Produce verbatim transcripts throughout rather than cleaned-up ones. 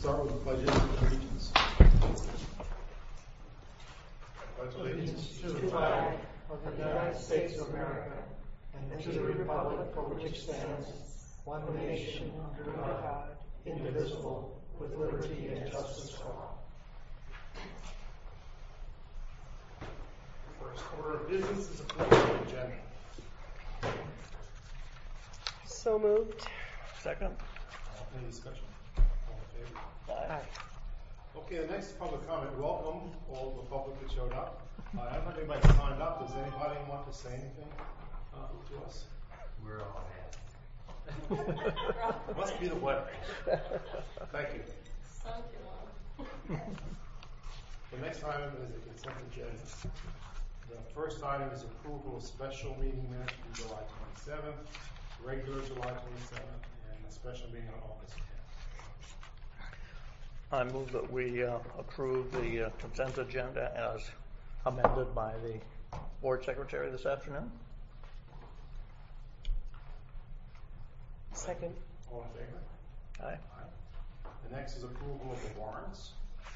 start with pledges and allegiance. Pledge allegiance to the flag of the United States of America and to the republic for which it stands, one nation under God, indivisible, with liberty and justice for all. First order of business is approval of the agenda. So moved. Second. Any discussion? All in favor? Aye. Okay, the next is public comment. Welcome all the public that showed up. Uh, I don't know if anybody signed up. Does anybody want to say anything uh, to us? We're all happy. Must be the weather. Thank you. The next item is the consent agenda. The first item is approval of special meeting minutes from July twenty-seventh, regular July twenty-seventh, and a special meeting on August tenth. I move that we uh, approve the uh, consent agenda as amended by the board secretary this afternoon. Second. All in favor? Aye. Aye. The next is approval of the warrants.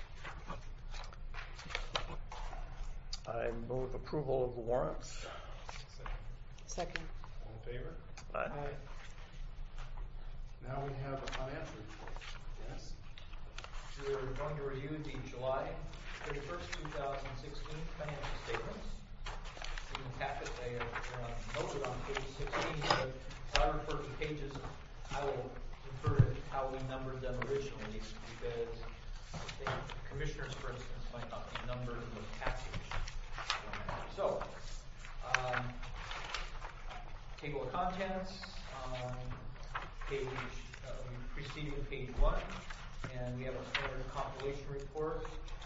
I move approval of the warrants. Second. All in favor? Aye. Now we have the financial report. Yes? We're going to review the July thirty-first, two thousand sixteen financial statements. In the packet, they are um, noted on page sixteen, but if I refer to pages, I will refer to how we numbered them originally, because I think commissioners, for instance, might not be numbered in the passage. So, um, table of contents, um, page, uh, preceding page one, and we have a standard compilation report,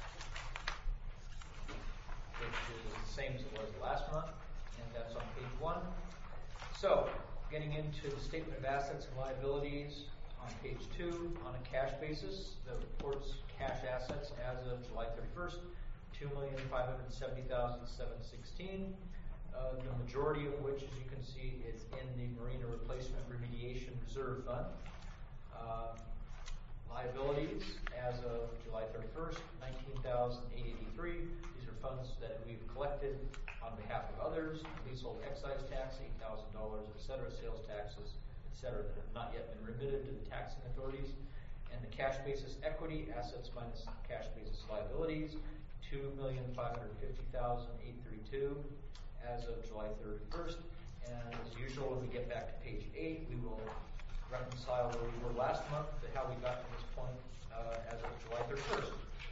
which is the same as it was last month, and that's on page one. So, getting into the statement of assets and liabilities on page two, on a cash basis, the report's cash assets as of July thirty-first, two million five hundred seventy thousand seven hundred sixteen. Uh, the majority of which, as you can see, is in the Marina Replacement Remediation Reserve Fund. Uh, liabilities as of July thirty-first, nineteen thousand eight hundred eighty-three. These are funds that we've collected on behalf of others, leasehold excise tax, eight thousand dollars, et cetera, sales taxes, et cetera, that have not yet been remitted to the taxing authorities. And the cash basis equity, assets minus cash basis liabilities, two million five hundred fifty thousand eight hundred thirty-two as of July thirty-first. And as usual, when we get back to page eight, we will reconcile where we were last month to how we got to this point uh, as of July thirty-first.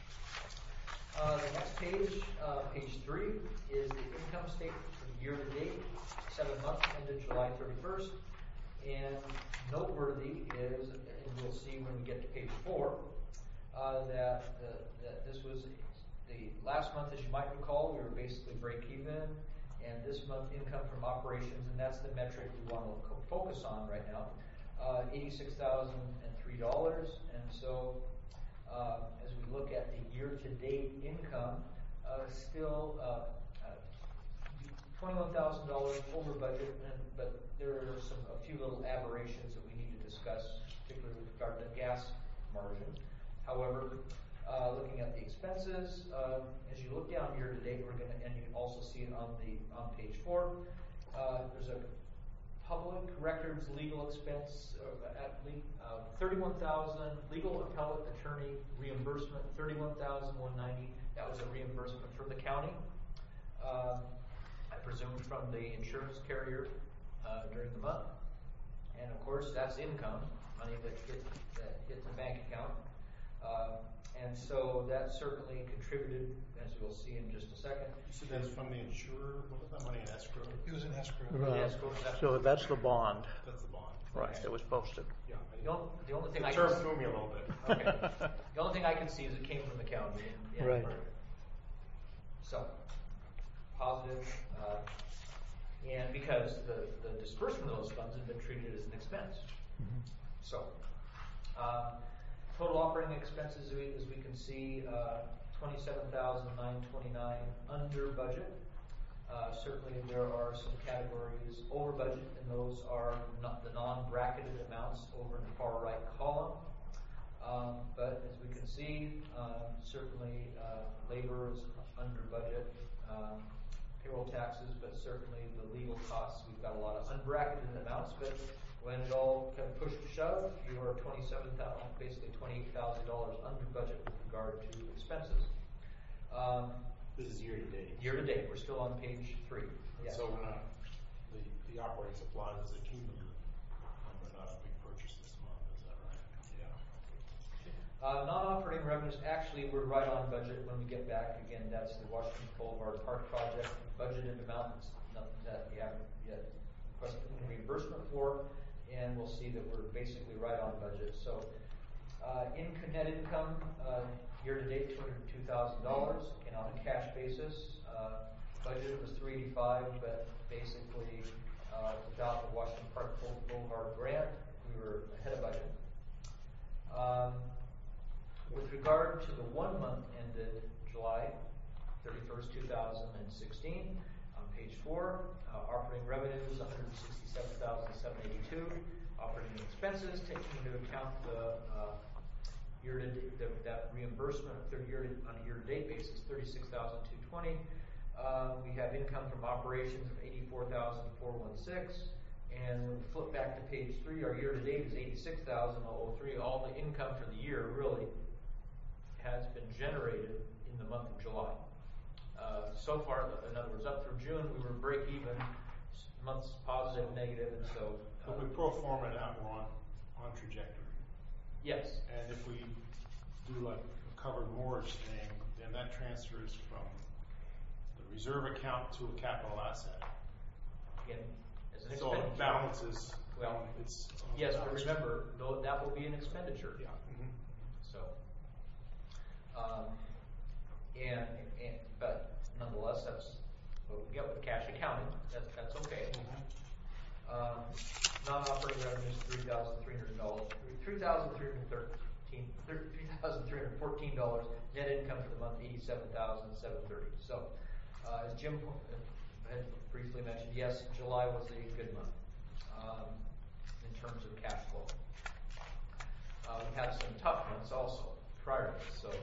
Uh, the next page, uh, page three, is the income statement for the year to date, seven months ended July thirty-first. And noteworthy is, and we'll see when we get to page four, uh, that, the, that this was the last month, as you might recall, we were basically break even. And this month, income from operations, and that's the metric we want to focus on right now, uh, eighty-six thousand three dollars. And so, uh, as we look at the year-to-date income, uh, still uh, uh, twenty-one thousand dollars over budget, and, but there are some a few little aberrations that we need to discuss, particularly with regard to gas margin. However, Uh, looking at the expenses, uh, as you look down year to date, we're going to, and you can also see it on the on page four. Uh, there's a public records legal expense uh, at least uh, thirty-one thousand, legal appellate attorney reimbursement thirty-one thousand one hundred ninety. That was a reimbursement from the county, uh, I presume from the insurance carrier uh, during the month, and of course that's income money that hit that hit the bank account. Uh, And so that certainly contributed, as we'll see in just a second. You said that's from the insurer. What was that money in escrow? It was an escrow. Right. Yes, of course, that's- So that's the bond, That's the bond. right? Okay. It was posted. Yeah. I The only, the only thing the I term can threw me a little bit. okay. The only thing I can see is it came from the county. In, in Right. So positive, uh, and because the, the disbursement of those funds have been treated as an expense. Mm-hmm. So. Uh, Total operating expenses, as we, as we can see, uh, twenty-seven thousand nine hundred twenty-nine under budget. Uh, certainly there are some categories over budget, and those are not the non-bracketed amounts over in the far right column. Um, but as we see, uh, certainly uh, labor is under budget, um, payroll taxes, but certainly the legal costs. We've got a lot of unbracketed amounts, but when it all kind of pushed to shove, you are twenty-seven thousand, basically twenty-eight thousand dollars under budget with regard to expenses. Um, This is year to date. year to date, we're still on page three. Yes. So we're not, the, the operating supplies is a cumulative number, not a big purchase this month, is that right? Yeah. Uh, non-operating revenues, actually, we're right on budget when we get back. Again, that's the Washington Boulevard Park project, budgeted amount that's nothing that we haven't yet requested reimbursement for, and we'll see that we're basically right on budget. So, uh, in net income, uh, year to date, two hundred two thousand dollars, and on a cash basis, uh, budget was three eighty-five, but basically, uh, without the Washington Park Boulevard grant, we were ahead of budget. Um, With regard to the one month ended July thirty-first, two thousand sixteen, on page four, uh, operating revenues one hundred sixty-seven thousand seven hundred eighty-two, operating expenses, taking into account the uh, year to date, the, that reimbursement of third year to, on a year-to-date basis, thirty-six thousand two hundred twenty. Uh, we have income from operations of eighty-four thousand four hundred sixteen. And when we flip back to page three, our year-to-date is eighty-six thousand three. All the income for the year really has been generated in the month of July. Uh, so far, in other words, up through June, we were break even, months positive, negative, and so. Uh, But we pro forma it out, we're on, on trajectory. Yes. And if we do like a covered mortgage thing, then that transfers from the reserve account to a capital asset. Again, as an So it expenditure. balances, Well, it's. yes, but remember, though, that will be an expenditure. Yeah. Mhm. So, um, and, and, but nonetheless, that's what we get with cash accounting. That's, that's okay. Um, non-operating revenues, three thousand three hundred dollars, three thousand three hundred thirteen, three thousand three hundred fourteen dollars. Net income for the month, eighty-seven thousand seven hundred thirty. So, uh, as Jim had briefly mentioned, yes, July was a good month um, in terms of cash flow. Uh, we had some tough months also prior to this, so.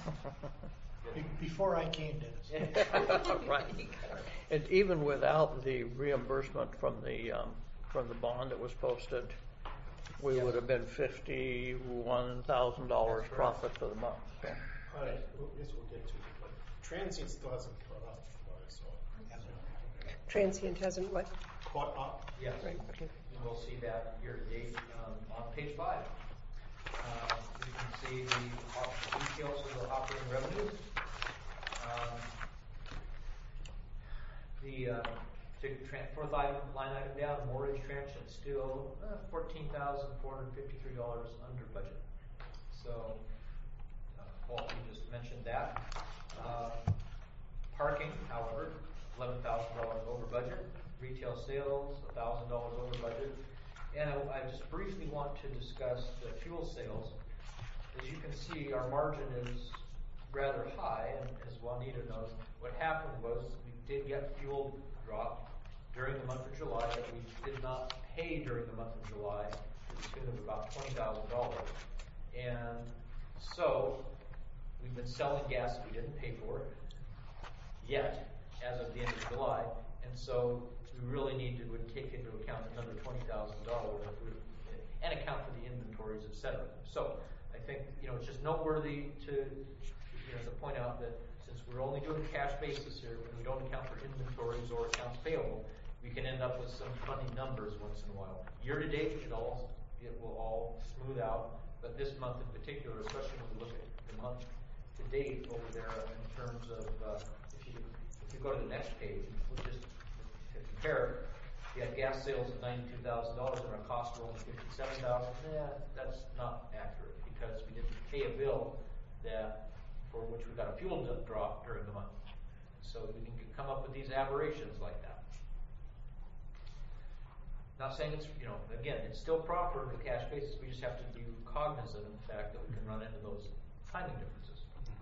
Be- Before I came, Dennis. Right. And even without the reimbursement from the, um, from the bond that was posted, we Yes. would have been fifty-one thousand dollars That's correct. profit for the month. So. All right, well, this we'll get to, but transient still hasn't caught up, what I saw. Transient hasn't what? Caught up? Yes, Right, okay. and we'll see that year to date um, on page five. Uh, you can see the op- details of the operating revenues. Um, the uh, to tra- fourth item, line item down, mortgage tranche, it's still uh, fourteen thousand four hundred fifty-three dollars under budget. So, uh, Paul, you just mentioned that. Uh, parking, however, eleven thousand dollars over budget. Retail sales, one thousand dollars over budget. And I, I just briefly want to discuss the fuel sales. As you can see, our margin is rather high, and as Juanita knows, what happened was we did get fuel drop during the month of July that we did not pay during the month of July to the tune of about twenty thousand dollars. And so we've been selling gas that we didn't pay for yet as of the end of July, and so we really need to would take into account another twenty thousand dollars and account for the inventories, et cetera. So I think, you know, it's just noteworthy to, you know, to point out that since we're only doing cash basis here, when we don't account for inventories or accounts payable, we can end up with some funny numbers once in a while. Year to date, it all it will all smooth out, but this month in particular, especially when we look at the month to date over there in terms of uh, if you if you go to the next page, we'll just to compare. We had gas sales of ninety-two thousand dollars and our costs were only fifty-seven thousand dollars. Yeah, that's not accurate because we didn't pay a bill that for which we got a fuel drop during the month. So we can come up with these aberrations like that. Not saying it's, you know, again, it's still proper on a cash basis. We just have to be cognizant of the fact that we can run into those timing differences.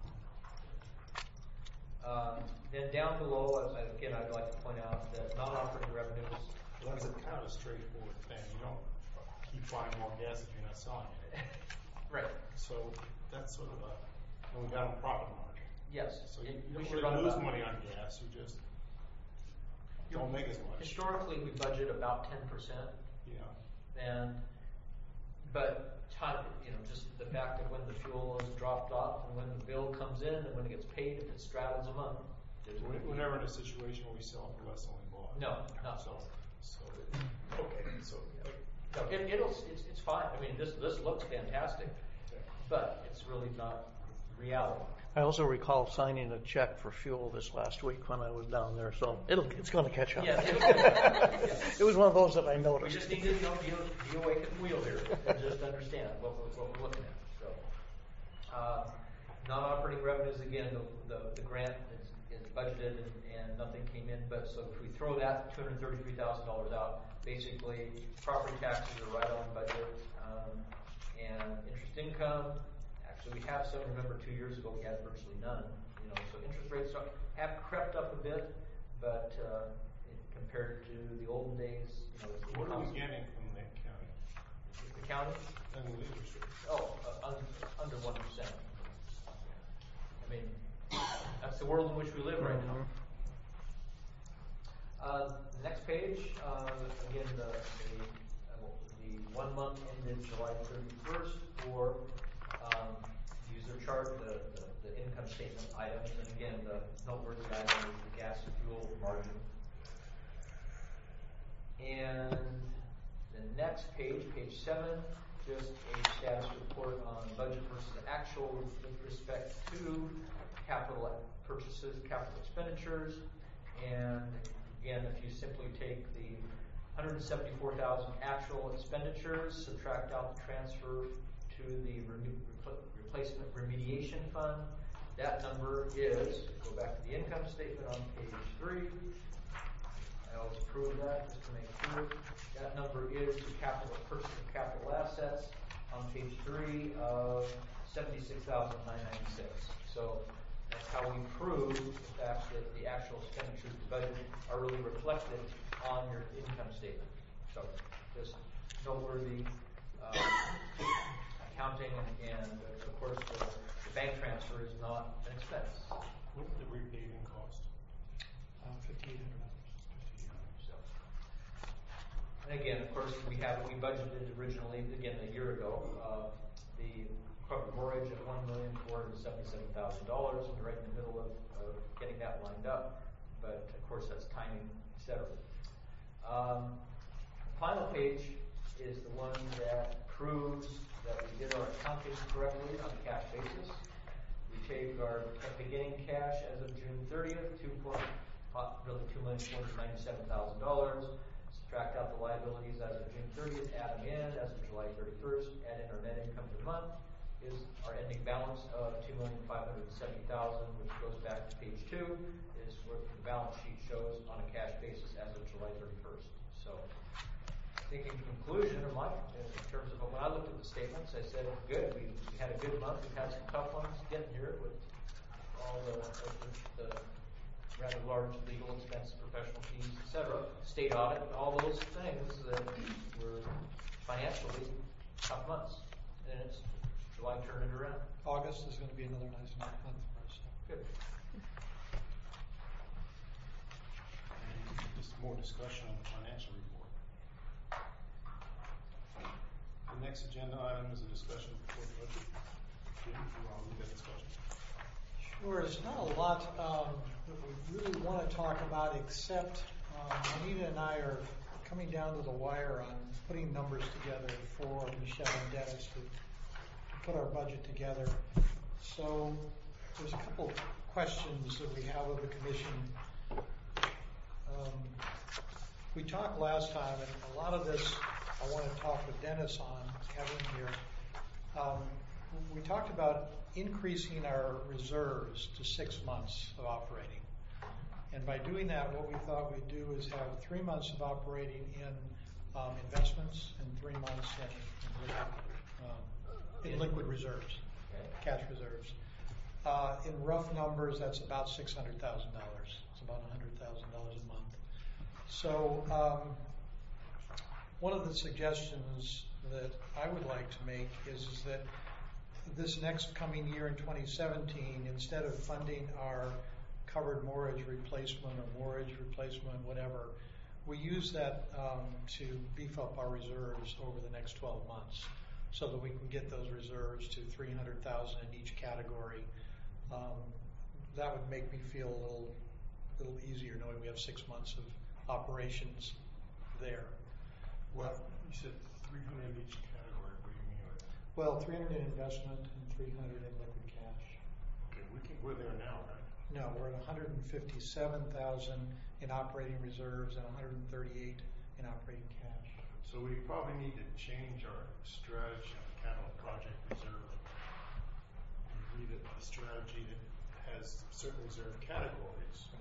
Um, then down below, as I, again, I'd like to point out that non-operating revenues. Well, that's a kind of a straightforward thing. You don't keep buying more gas if you're not selling it. Right. So that's sort of a, and we got a profit margin. Yes. So you, It- you we don't should run really lose about- money on gas, you just don't make as much. Historically, we budget about ten percent, Yeah. and, but time, you know, just the fact that when the fuel is dropped off and when the bill comes in and when it gets paid, if it straddles a month, there's. We're, we're never in a situation where we sell for less than we bought. No, not So, so. so, okay, so, No, it, it'll, it's, it's fine. I mean, this, this looks fantastic, but it's really not reality. I also recall signing a check for fuel this last week when I was down there, so it'll, it's gonna catch up. Yes, it'll get- yes. It was one of those that I We noticed. just need to, you know, be, be awake at the wheel here and just understand what we're, what we're looking at, so. Uh, non-operating revenues, again, the, the, the grant is, is budgeted and, and nothing came in, but so if we throw that two hundred thirty-three thousand dollars out, basically property taxes are right on budget, um, and interest income, actually we have some, remember two years ago we had virtually none, you know, so interest rates are, have crept up a bit, but, uh, compared to the olden days, you know, it's what are we constant. getting from the county? The county? And the interest rate? Oh, uh, un, under one percent. I mean, that's the world in which we live right now. Uh, the next page, uh, again, the, the, uh, the one month ended July thirty-first for, um, user chart, the, the, the income statement items, and again, the noteworthy item is the gas and fuel margin. And the next page, page seven, just a status report on budget versus actual with respect to capital purchases, capital expenditures, and again, if you simply take the one hundred seventy-four thousand actual expenditures, subtract out the transfer to the re- replacement remediation fund, that number is, go back to the income statement on page three. I always prove that just to make sure. That number is the capital purchase of capital assets on page three of seventy-six thousand nine hundred ninety-six. So that's how we prove the fact that the actual expenditures budgeted are really reflected on your income statement. So just noteworthy uh, accounting, and, and uh, of course the, the bank transfer is not an expense. What did the repaving cost? Uh, fifty-eight hundred dollars. So, and again, of course, we have we budgeted originally again a year ago uh, the covered mortgage at one million four hundred seventy-seven thousand dollars, and we're right in the middle of, of getting that lined up. But of course, that's timing, et cetera. Um, final page is the one that proves that we did our accounting correctly on a cash basis. We take our beginning cash as of June thirtieth, two point, uh, really two million four hundred ninety-seven thousand dollars. Subtract out the liabilities as of June thirtieth, add them in as of July thirty-first, add in our net income for the month, is our ending balance of two million five hundred seventy thousand dollars, which goes back to page two, is what the balance sheet shows on a cash basis as of July thirty-first. So, I think in conclusion, of my, in terms of when I looked at the statements, I said, good, we, we had a good month, we've had some tough ones getting here with all the, the, the rather large legal expenses, professional fees, et cetera, state audit, all those things that were financially tough months. And it's July turned it around. August is going to be another nice month for us. Good. Just more discussion on the financial report. The next agenda item is a discussion before the budget. Jim, you want to lead that discussion? Sure, there's not a lot um, that we really want to talk about, except um, Anita and I are coming down to the wire on putting numbers together for Michelle and Dennis to, to put our budget together. So there's a couple of questions that we have of the commission. Um, we talked last time, and a lot of this I want to talk with Dennis on, Kevin here. Um, we talked about increasing our reserves to six months of operating. And by doing that, what we thought we'd do is have three months of operating in um, investments and three months in, in, liquid, um, in liquid reserves, cash reserves. Uh, in rough numbers, that's about six hundred thousand dollars. It's about one hundred thousand dollars a month. So um, one of the suggestions that I would like to make is, is that this next coming year in twenty seventeen, instead of funding our covered mortgage replacement or mortgage replacement, whatever, we use that um, to beef up our reserves over the next twelve months so that we can get those reserves to three hundred thousand in each category. Um, that would make me feel a little, little easier knowing we have six months of operations there. Well, you said three hundred in each category. What do you mean by that? Well, three hundred in investment and three hundred in liquid cash. Okay, we can, we're there now, right? No, we're at one hundred fifty-seven thousand in operating reserves and one hundred thirty-eight in operating cash. So we probably need to change our strategy on the capital project reserve. We agree that the strategy that has certain reserve categories,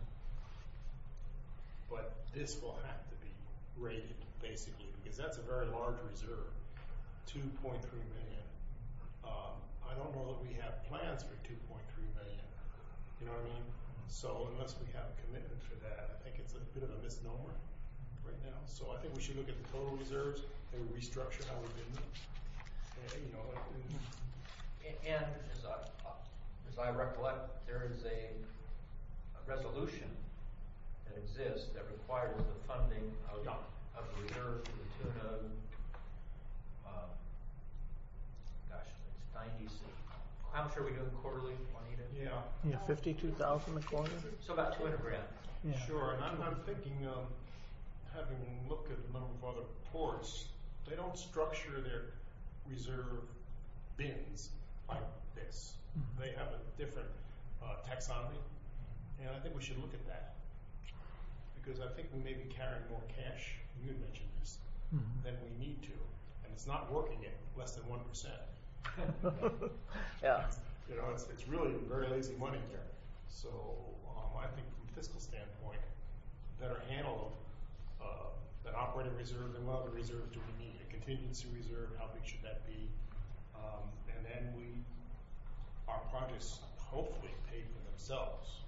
but this will have to be rated basically because that's a very large reserve, two point three million. Um, I don't know that we have plans for two point three million. You know what I mean? So unless we have a commitment for that, I think it's a bit of a misnomer right now. So I think we should look at the total reserves and restructure how we bid them. And, you know, and, And as I, as I recollect, there is a, a resolution that exists that requires the funding of, Yeah. of the reserve to the tune of, uh, gosh, it's ninety, how much are we doing quarterly, Juanita? yeah, Yeah, fifty-two thousand a quarter? So about two hundred grand. Yeah. sure. And I'm, I'm thinking, um, having looked at a number of other ports, they don't structure their reserve bins like this. Mhm. They have a different uh, taxonomy, and I think we should look at that because I think we may be carrying more cash. You had mentioned this Mhm. than we need to, and it's not working at less than one percent. Yeah. You know, it's it's really very lazy money there. So um, I think from a fiscal standpoint, better handle of uh, an operating reserve than what other reserves do we need? A contingency reserve, how big should that be? Um, and then we, our projects hopefully pay for themselves.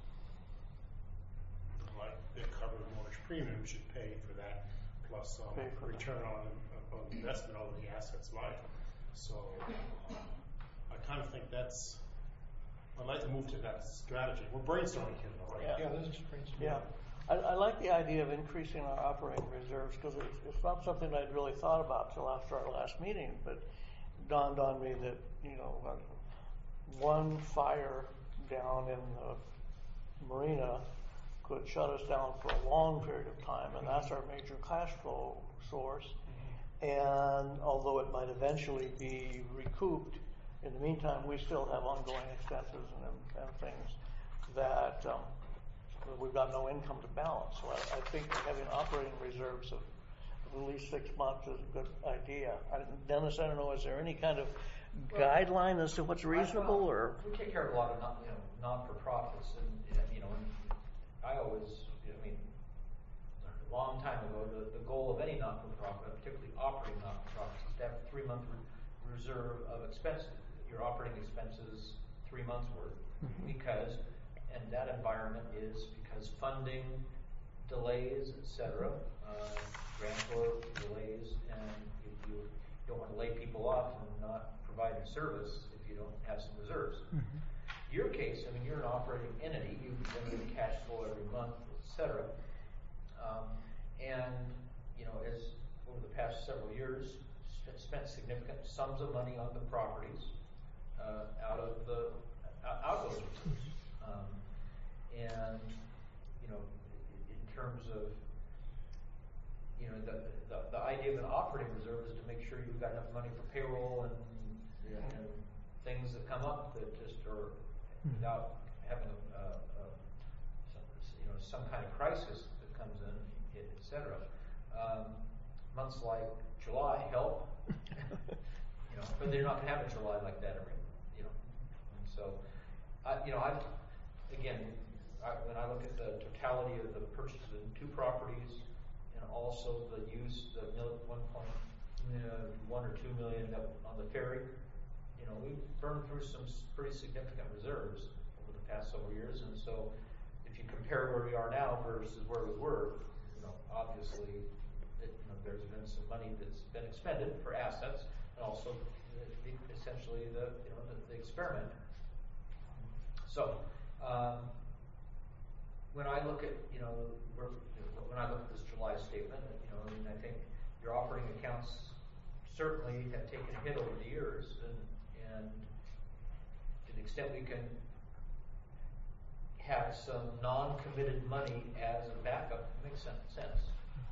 Like the covered mortgage premium should pay for that, plus um, Pay for that. return on, on investment over the asset's life. So um, I kind of think that's, I'd like to move to that strategy. We're brainstorming here, though, right? Yeah. Yeah, this is pretty Yeah, I, I like the idea of increasing our operating reserves because it's, it's not something I'd really thought about till after our last meeting, but it dawned on me that, you know, uh, one fire down in the marina could shut us down for a long period of time, and that's our major cash flow source. And although it might eventually be recouped, in the meantime, we still have ongoing expenses and, and things that um, we've got no income to balance. So I, I think having operating reserves of at least six months is a good idea. I, Dennis, I don't know, is there any kind of guideline as to what's reasonable, or? We take care of a lot of non, you know, non-for-profits, and, you know, and I always, I mean, a long time ago, the, the goal of any not-for-profit, particularly operating not-for-profits, is to have a three-month re- reserve of expenses, your operating expenses, three months worth, Mhm. because, and that environment is because funding delays, et cetera, uh, grantor delays, and you, you don't want to lay people off and not provide a service if you don't have some reserves. Mhm. Your case, I mean, you're an operating entity, you generate cash flow every month, et cetera. Um, and, you know, as over the past several years, sp- spent significant sums of money on the properties uh, out of the uh, out of those reserves. Um, and, you know, in terms of, you know, the, the the idea of an operating reserve is to make sure you've got enough money for payroll and, and things that come up that just are without having a, a, a some, you know, some kind of crisis that comes in, et cetera. Um, months like July help, you know, but they're not going to have a July like that every, you know. And so, I, you know, I, again, I, when I look at the totality of the purchases in two properties and also the use, the mil, one point uh, one or two million that on the ferry, you know, we've burned through some s- pretty significant reserves over the past several years, and so if you compare where we are now versus where we were, you know, obviously, it, you know, there's been some money that's been expended for assets, and also the, the, essentially the, you know, the, the experiment. So, um, when I look at, you know, we're, when I look at this July statement, you know, I mean, I think your operating accounts certainly have taken a hit over the years, and, and to the extent we can have some non-committed money as a backup, makes sense. sense.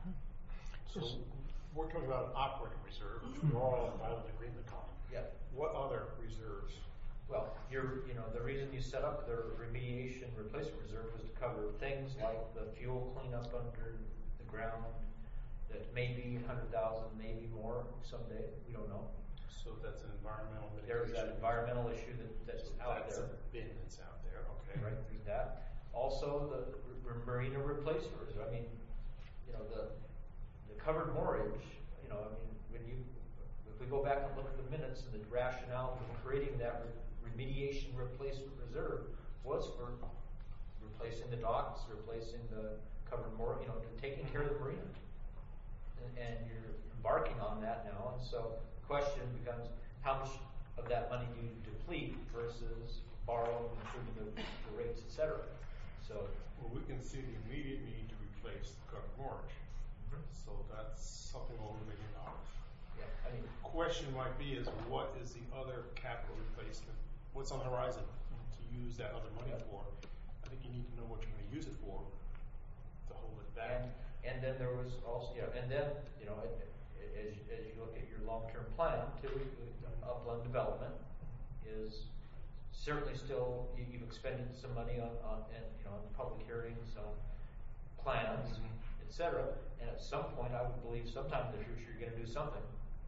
So we're talking about an operating reserve, which we're all in violent agreement on. Yeah. What other reserves? Well, you're, you know, the reason you set up the remediation replacement reserve was to cover things like the fuel cleanup under the ground that may be a hundred thousand, maybe more someday. We don't know. So that's an environmental mitigation. There's that environmental issue that, that's So out that's there. a bin that's out there, okay. Right, there's that. Also, the r- marina replacement reserve. I mean, you know, the the covered moorage. You know, I mean, when you if we go back and look at the minutes and the rationale for creating that re- remediation replacement reserve was for replacing the docks, replacing the covered moor. You know, taking care of the marina. And, and you're embarking on that now, and so the question becomes: how much of that money do you deplete versus borrow, improving the, the rates, et cetera? So, well, we can see the immediate need to replace the covered moorage. Mm-hmm. So that's something over a million dollars. yeah, I mean, Question might be is what is the other capital replacement? What's on the horizon to use that other money Yeah. for? I think you need to know what you're going to use it for to hold it back. and and then there was also, yeah, and then you know, as as you look at your long-term plan, too, upland development is certainly still you, you've expended some money on, on and you know on public hearings, on plans, Mm-hmm. et cetera. And at some point, I would believe sometime in the future you're going to do something.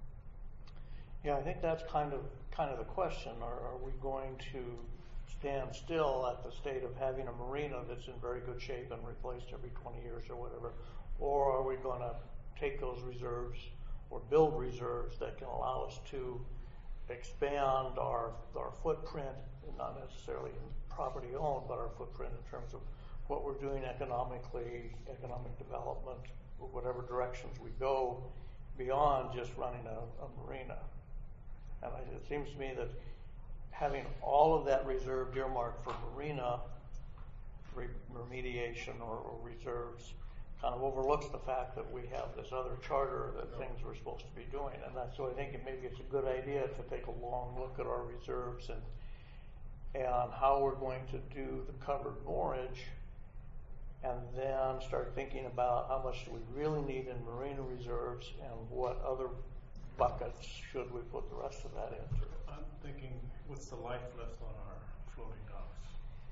Yeah, I think that's kind of kind of the question. Are, are we going to stand still at the state of having a marina that's in very good shape and replaced every twenty years or whatever? Or are we going to take those reserves or build reserves that can allow us to expand our our footprint, not necessarily in property owned, but our footprint in terms of what we're doing economically, economic development, whatever directions we go beyond just running a, a marina. And I, it seems to me that having all of that reserved earmarked for marina re- remediation or, or reserves kind of overlooks the fact that we have this other charter that things we're supposed to be doing. And that's, so I think it, maybe it's a good idea to take a long look at our reserves and and how we're going to do the covered moorage, and then start thinking about how much do we really need in marina reserves and what other buckets should we put the rest of that into. I'm thinking, what's the life left on our floating docks?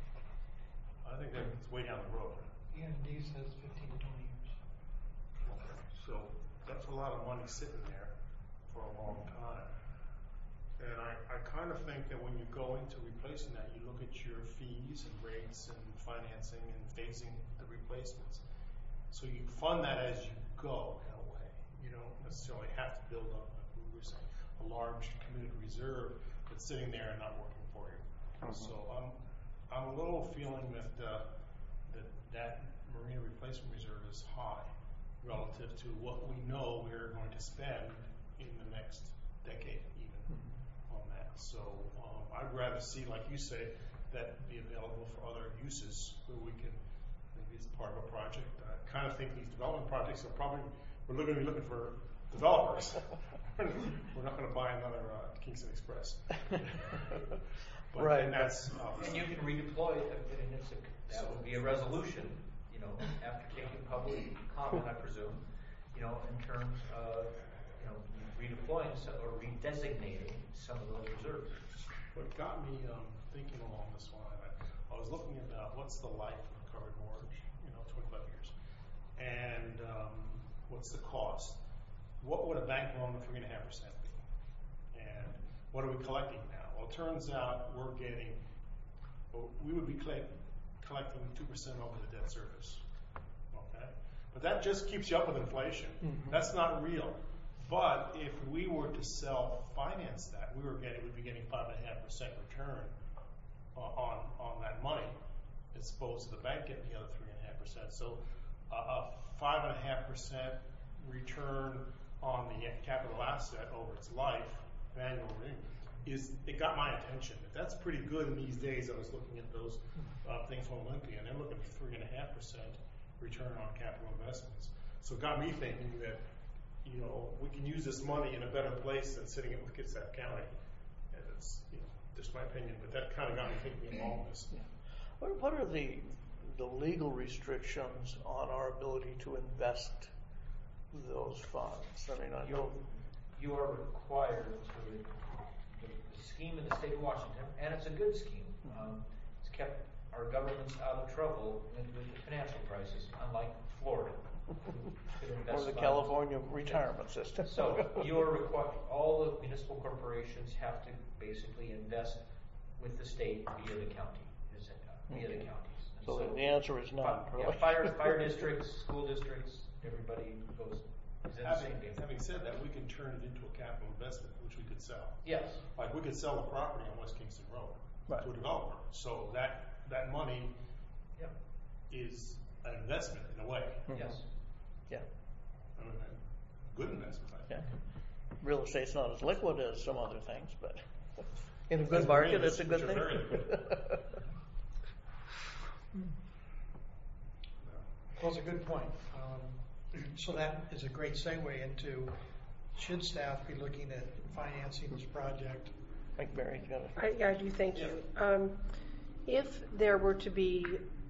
I think that it's way down the road. E and D says fifteen, twenty years. Okay. So that's a lot of money sitting there for a long time. And I, I kind of think that when you go into replacing that, you look at your fees and rates and financing and phasing the replacements. So you fund that as you go in a way. You don't necessarily have to build up, like we were saying, a large committed reserve that's sitting there and not working for you. Mm-hmm. So I'm I'm a little feeling that uh, that that marina replacement reserve is high relative to what we know we're going to spend in the next decade even mm-hmm. on that. So um, I'd rather see, like you say, that be available for other uses where we can, maybe it's part of a project. I kind of think these development projects are probably, we're going to be looking for developers. We're not going to buy another uh, Kingston Express. But right. And that's, uh, And you can redeploy it, and it's a, that would be a resolution, you know, after taking public comment, I presume, you know, in terms of, you know, redeploying some, or redesignating some of those reserves. what got me um, thinking along this line, I, I was looking about what's the life of a covered mortgage, you know, twenty-five years, and um, what's the cost? What would a bank loan of three and a half percent be? And what are we collecting now? Well, it turns out we're getting, well, we would be collect, collecting two percent over the debt service. Okay? But that just keeps you up with inflation. Mm-hmm. That's not real. But if we were to self-finance that, we were getting, we'd be getting five and a half percent return uh, on on that money, as opposed to the bank getting the other three and a half percent. So uh, a five and a half percent return on the capital asset over its life an annual ring, is, it got my attention. That's pretty good in these days. I was looking at those uh, things from Olympia, and they're looking at three and a half percent return on capital investments. So it got me thinking that, you know, we can use this money in a better place than sitting in Kitsap County. And it's, you know, just my opinion, but that kind of got me thinking of all this. Yeah. What, what are the the legal restrictions on our ability to invest those funds? I mean, I know You are required to, the, the scheme in the state of Washington, and it's a good scheme, um, it's kept our governments out of trouble with, with the financial crisis, unlike Florida. who could invest or the funds. California retirement system. So you're required, all the municipal corporations have to basically invest with the state via the county, is it, uh, via the counties. And So the answer is no. fi- yeah, fire, fire districts, school districts, everybody goes, is in the Having, same game. having said that, we can turn it into a capital investment, which we could sell. Yes, Like, we could sell a property on West Kingston Road Right. to a developer. So that, that money yeah, is an investment in a way. yes. Yeah, I mean, a good investment, I yeah. think. Real estate's not as liquid as some other things, but in a As good market, marinas, it's a good which are thing. very liquid. Well, it's a good point. Um, so that is a great segue into, should staff be looking at financing this project? I think Mary's got it. I, I do, thank you. Um, if there were to be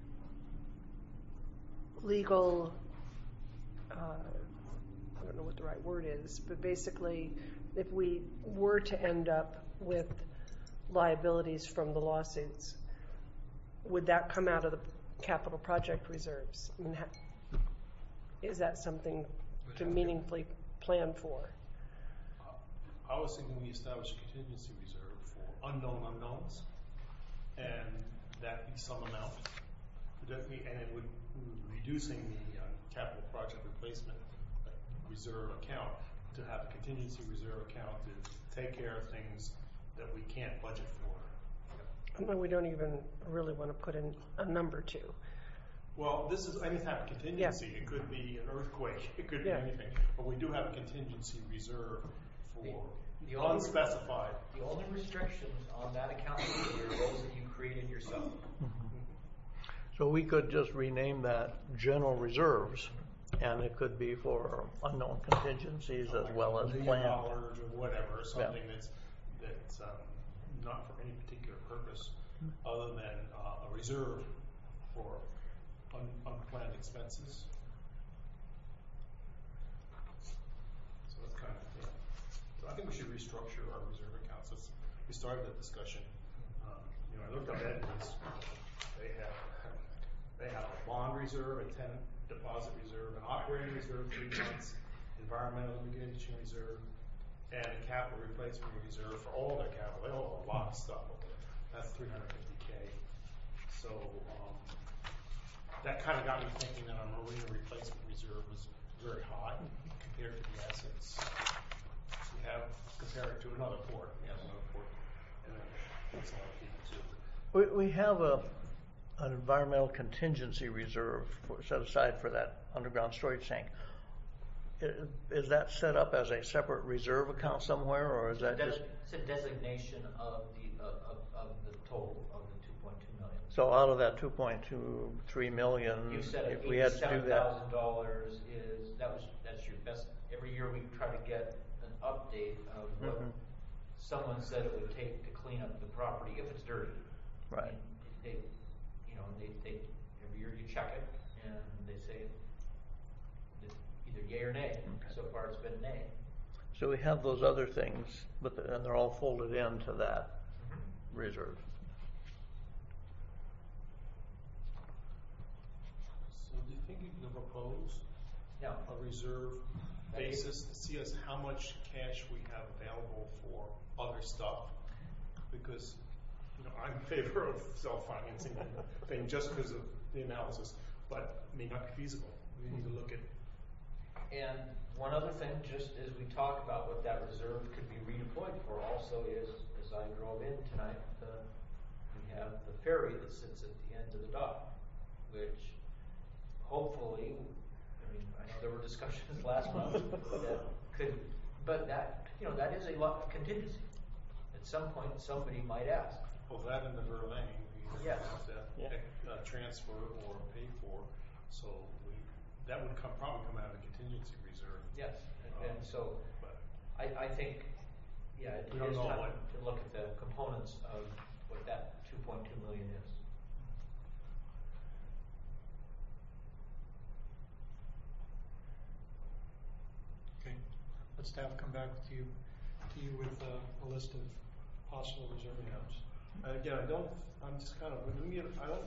legal, uh, I don't know what the right word is, but basically, if we were to end up with liabilities from the lawsuits, would that come out of the capital project reserves? I mean, ha- is that something to meaningfully plan for? I was thinking we establish a contingency reserve for unknown unknowns, and that be some amount. That we- And it would, we would be reducing the uh, capital project replacement reserve account to have a contingency reserve account to take care of things that we can't budget for. I mean, we don't even really want to put in a number to. Well, this is any type of contingency. It could be an earthquake. It could Yeah. be anything. But we do have a contingency reserve for The only- unspecified. The only restrictions on that account are those that you created yourself. So we could just rename that general reserves, and it could be for unknown contingencies as well as a million planned. dollars or whatever, something that's that's um, not for any particular purpose other than uh, a reserve for un- unplanned expenses. So that's kind of, yeah. So I think we should restructure our reserve accounts. Let's, we started that discussion. Um, you know, I looked up Edmonds. They have they have a bond reserve, a tenant deposit reserve, an operating reserve, three months, environmental mitigation reserve, and a capital replacement reserve for all their capital. They all have a lot of stuff over there. That's three hundred fifty K. So um, that kind of got me thinking that our marina replacement reserve was very high compared to the assets we have compared to another port. We have another port, and then that's a lot of people too. We, we have a, an environmental contingency reserve for, set aside for that underground storage tank. I- Is that set up as a separate reserve account somewhere, or is that Des- just, It's a designation of the, of, of, of the total of the two point two million. so out of that two point two three million, You said if we had to do eighty-seven that? thousand dollars is, that was, that's your best, every year we try to get an update of what Mhm. someone said it would take to clean up the property if it's dirty. Right. And They, you know, they, they, every year you check it and they say that either yay or nay. Okay. So far it's been nay. So we have those other things, but, the- and they're all folded into that reserve. So do you think you can propose Now, a reserve basis to see us how much cash we have available for other stuff? Because, you know, I'm in favor of self-financing the thing just because of the analysis, but it may not be feasible. We need to look at, and one other thing, just as we talk about what that reserve could be redeployed for also is, as I drove in tonight, the, we have the ferry that sits at the end of the dock, which hopefully, I mean, I know there were discussions last month that could but that, you know, that is a lot of contingency. At some point, somebody might ask. Well, that and the Verlaine, we Yes. have to Yeah. uh, transfer or pay for, so we, that would come, probably come out of the contingency reserve. Yes, and, and so But I, I think, yeah, it We don't is know time what- to look at the components of what that two point two million is. Okay, let staff come back to you, to you with uh, a list of possible reserve accounts. And again, I don't, I'm just kind of, when we, I don't,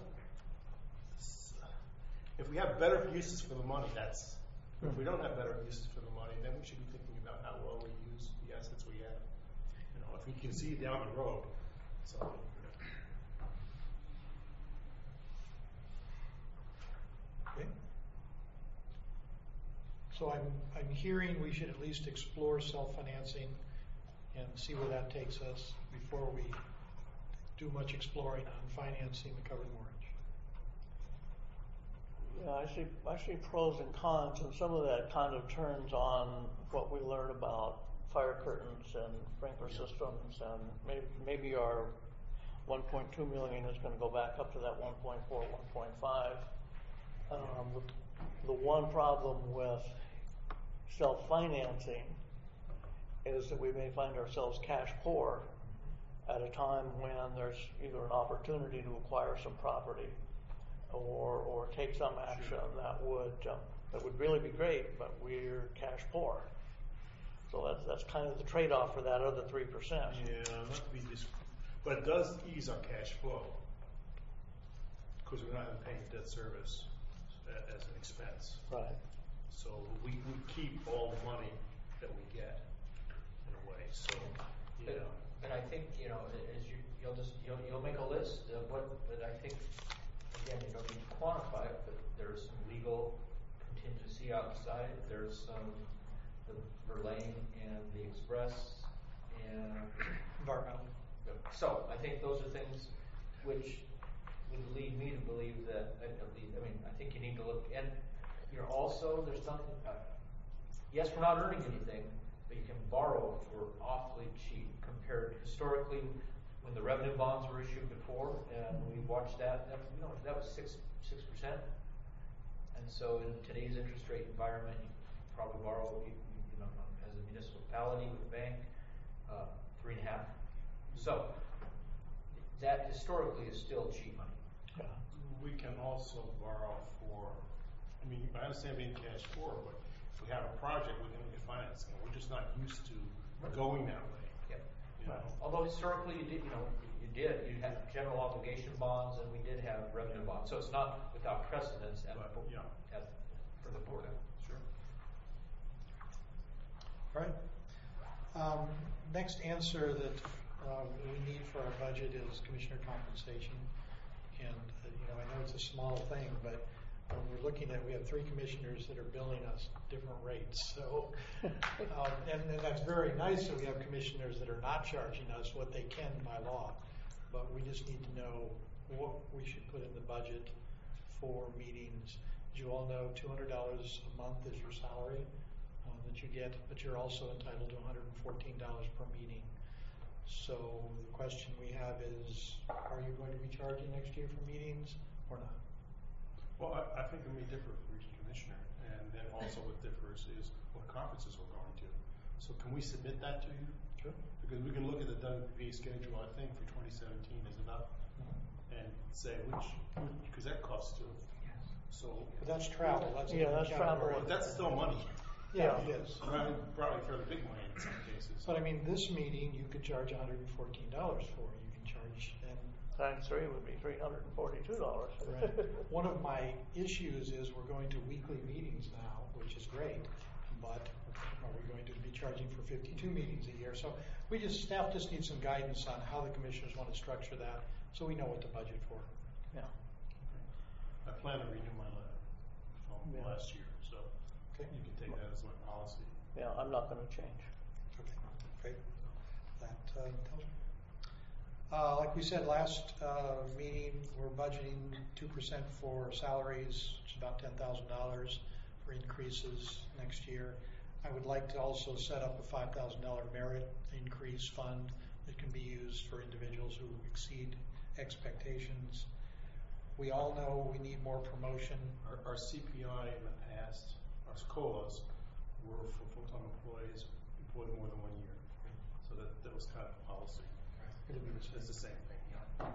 if we have better uses for the money, that's, if we don't have better uses for the money, then we should be thinking about how well we use the assets we have. You know, if we can see down the road, so. Okay. So I'm, I'm hearing we should at least explore self-financing and see where that takes us before we do much exploring on financing the covered mortgage. Yeah, I see, I see pros and cons, and some of that kind of turns on what we learn about fire curtains and sprinkler systems, and maybe, maybe our one point two million is gonna go back up to that one point four, one point five. Um, the, the one problem with self-financing is that we may find ourselves cash poor at a time when there's either an opportunity to acquire some property or or take some action that would um, that would really be great, but we're cash poor. So that's that's kind of the trade-off for that other three percent. Yeah, not to be dis, but it does ease our cash flow because we're not paying debt service a- as an expense. Right. So we, we keep all the money that we get in a way. So you But, know, but I think, you know, as you, you'll just, you'll, you'll make a list of what, that I think, again, you don't need to quantify it, but there's some legal contingency outside, there's some, the Verlaine and the Express, and, Environmental. so, I think those are things which would lead me to believe that, I I mean, I think you need to look, and, you know, also, there's something, uh, yes, we're not earning anything, but you can borrow for awfully cheap compared historically when the revenue bonds were issued before, and we watched that, that, you know, that was six, six percent. And so in today's interest rate environment, you can probably borrow, you, you know, as a municipality with a bank, uh, three and a half. So, that historically is still cheap money. Yeah. we can also borrow for, I mean, I understand being cash poor, but if we have a project, we're gonna get financing. We're just not used to going that way, Yep. you know? Although historically you did, you know, you did, you had general obligation bonds and we did have revenue bonds, so it's not without precedence at, But, yeah. at, for the board. Sure. All right. Um, next answer that uh, we need for our budget is commissioner compensation. And, uh, you know, I know it's a small thing, but when we're looking at, we have three commissioners that are billing us different rates. So, um, and, and that's very nice that we have commissioners that are not charging us what they can by law. But we just need to know what we should put in the budget for meetings. As you all know, two hundred dollars a month is your salary um, that you get, but you're also entitled to one hundred fourteen dollars per meeting. So the question we have is, are you going to be charging next year for meetings or not? Well, I, I think it may differ for each commissioner, and then also what differs is what conferences we're going to. So can we submit that to you? Sure. Because we can look at the W P P schedule, I think, for twenty seventeen is enough, and say which, because that costs too. So, But that's travel. That's a Yeah, different that's travel. category. but that's still money. Yeah, it is. Probably, probably fairly big money in some cases. But I mean, this meeting you could charge one hundred fourteen dollars for. You can charge then. Times three would be three hundred and forty-two dollars. Right. One of my issues is we're going to weekly meetings now, which is great, but are we going to be charging for fifty-two meetings a year? So we just, staff just needs some guidance on how the commissioners want to structure that, so we know what to budget for. Yeah. I plan to renew my letter from Yeah. last year, so Okay. you can take that as my policy. Yeah, I'm not gonna change. Okay, great. That uh, tells me. Uh, like we said last uh, meeting, we're budgeting two percent for salaries, which is about ten thousand dollars for increases next year. I would like to also set up a five thousand dollar merit increase fund that can be used for individuals who exceed expectations. We all know we need more promotion. Our, our C P I in the past, our COLAs were for full-time employees employed more than one year. So that, that was kind of a policy. It'll be the same. It's the same thing, yeah.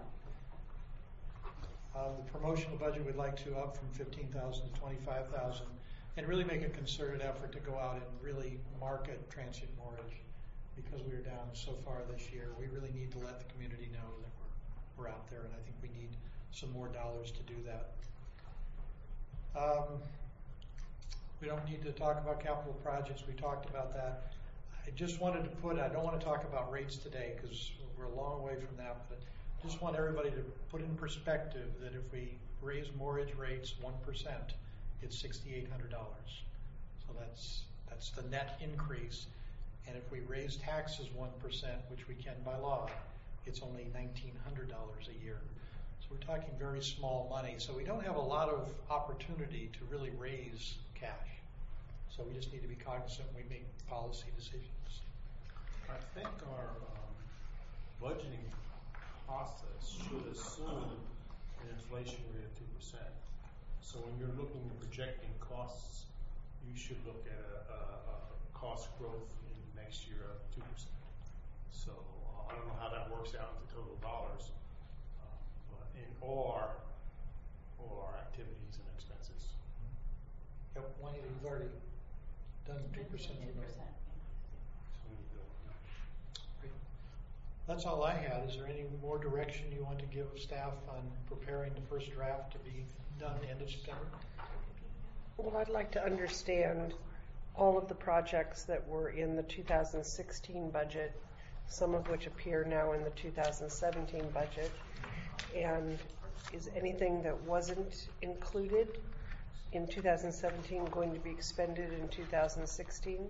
Uh, the promotional budget we'd like to up from fifteen thousand to twenty-five thousand, and really make a concerted effort to go out and really market transient mortgage, because we are down so far this year. We really need to let the community know that we're, we're out there, and I think we need some more dollars to do that. Um, we don't need to talk about capital projects. We talked about that. I just wanted to put, I don't want to talk about rates today because we're a long way from that, but just want everybody to put in perspective that if we raise mortgage rates one percent, it's six thousand eight hundred dollars. So that's that's the net increase. And if we raise taxes one percent, which we can by law, it's only nineteen hundred dollars a year. So we're talking very small money. So we don't have a lot of opportunity to really raise cash. So we just need to be cognizant when we make policy decisions. I think our um, budgeting process should assume an inflation rate of two percent. So when you're looking at projecting costs, you should look at a, a, a cost growth in next year of two percent. So uh, I don't know how that works out into total dollars, uh, but in all our all our activities and expenses. Yep, one eighty, we've already done two percent. So we need to go, yeah. That's all I had. Is there any more direction you want to give staff on preparing the first draft to be done end of September? Well, I'd like to understand all of the projects that were in the two thousand sixteen budget, some of which appear now in the two thousand seventeen budget. And is anything that wasn't included in two thousand seventeen going to be expended in two thousand sixteen?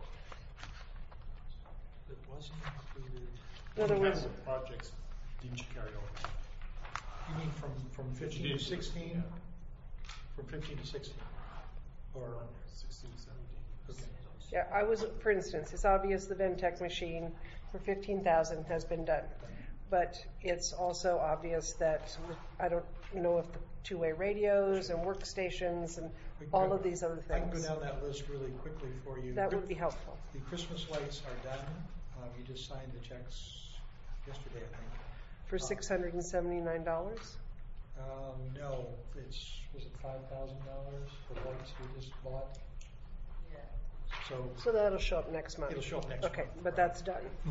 It wasn't included. In other What words, kinds of projects didn't you carry over? You mean from, from fifteen to did, sixteen? yeah. From fifteen to sixteen? Or, sixteen, seventeen. okay. yeah, I was, for instance, it's obvious the Ventec machine for fifteen thousand has been done. But it's also obvious that, I don't know if the two-way radios and workstations and We can all go- of these other I can go things. down that list really quickly for you. That would be helpful. The Christmas lights are done. Uh, you just signed the checks yesterday, I think. For six hundred and seventy-nine dollars? Um, no, it's, was it five thousand dollars for lights we just bought? Yeah. So, So that'll show up next month? it'll show up next month. Okay, but that's done. Right.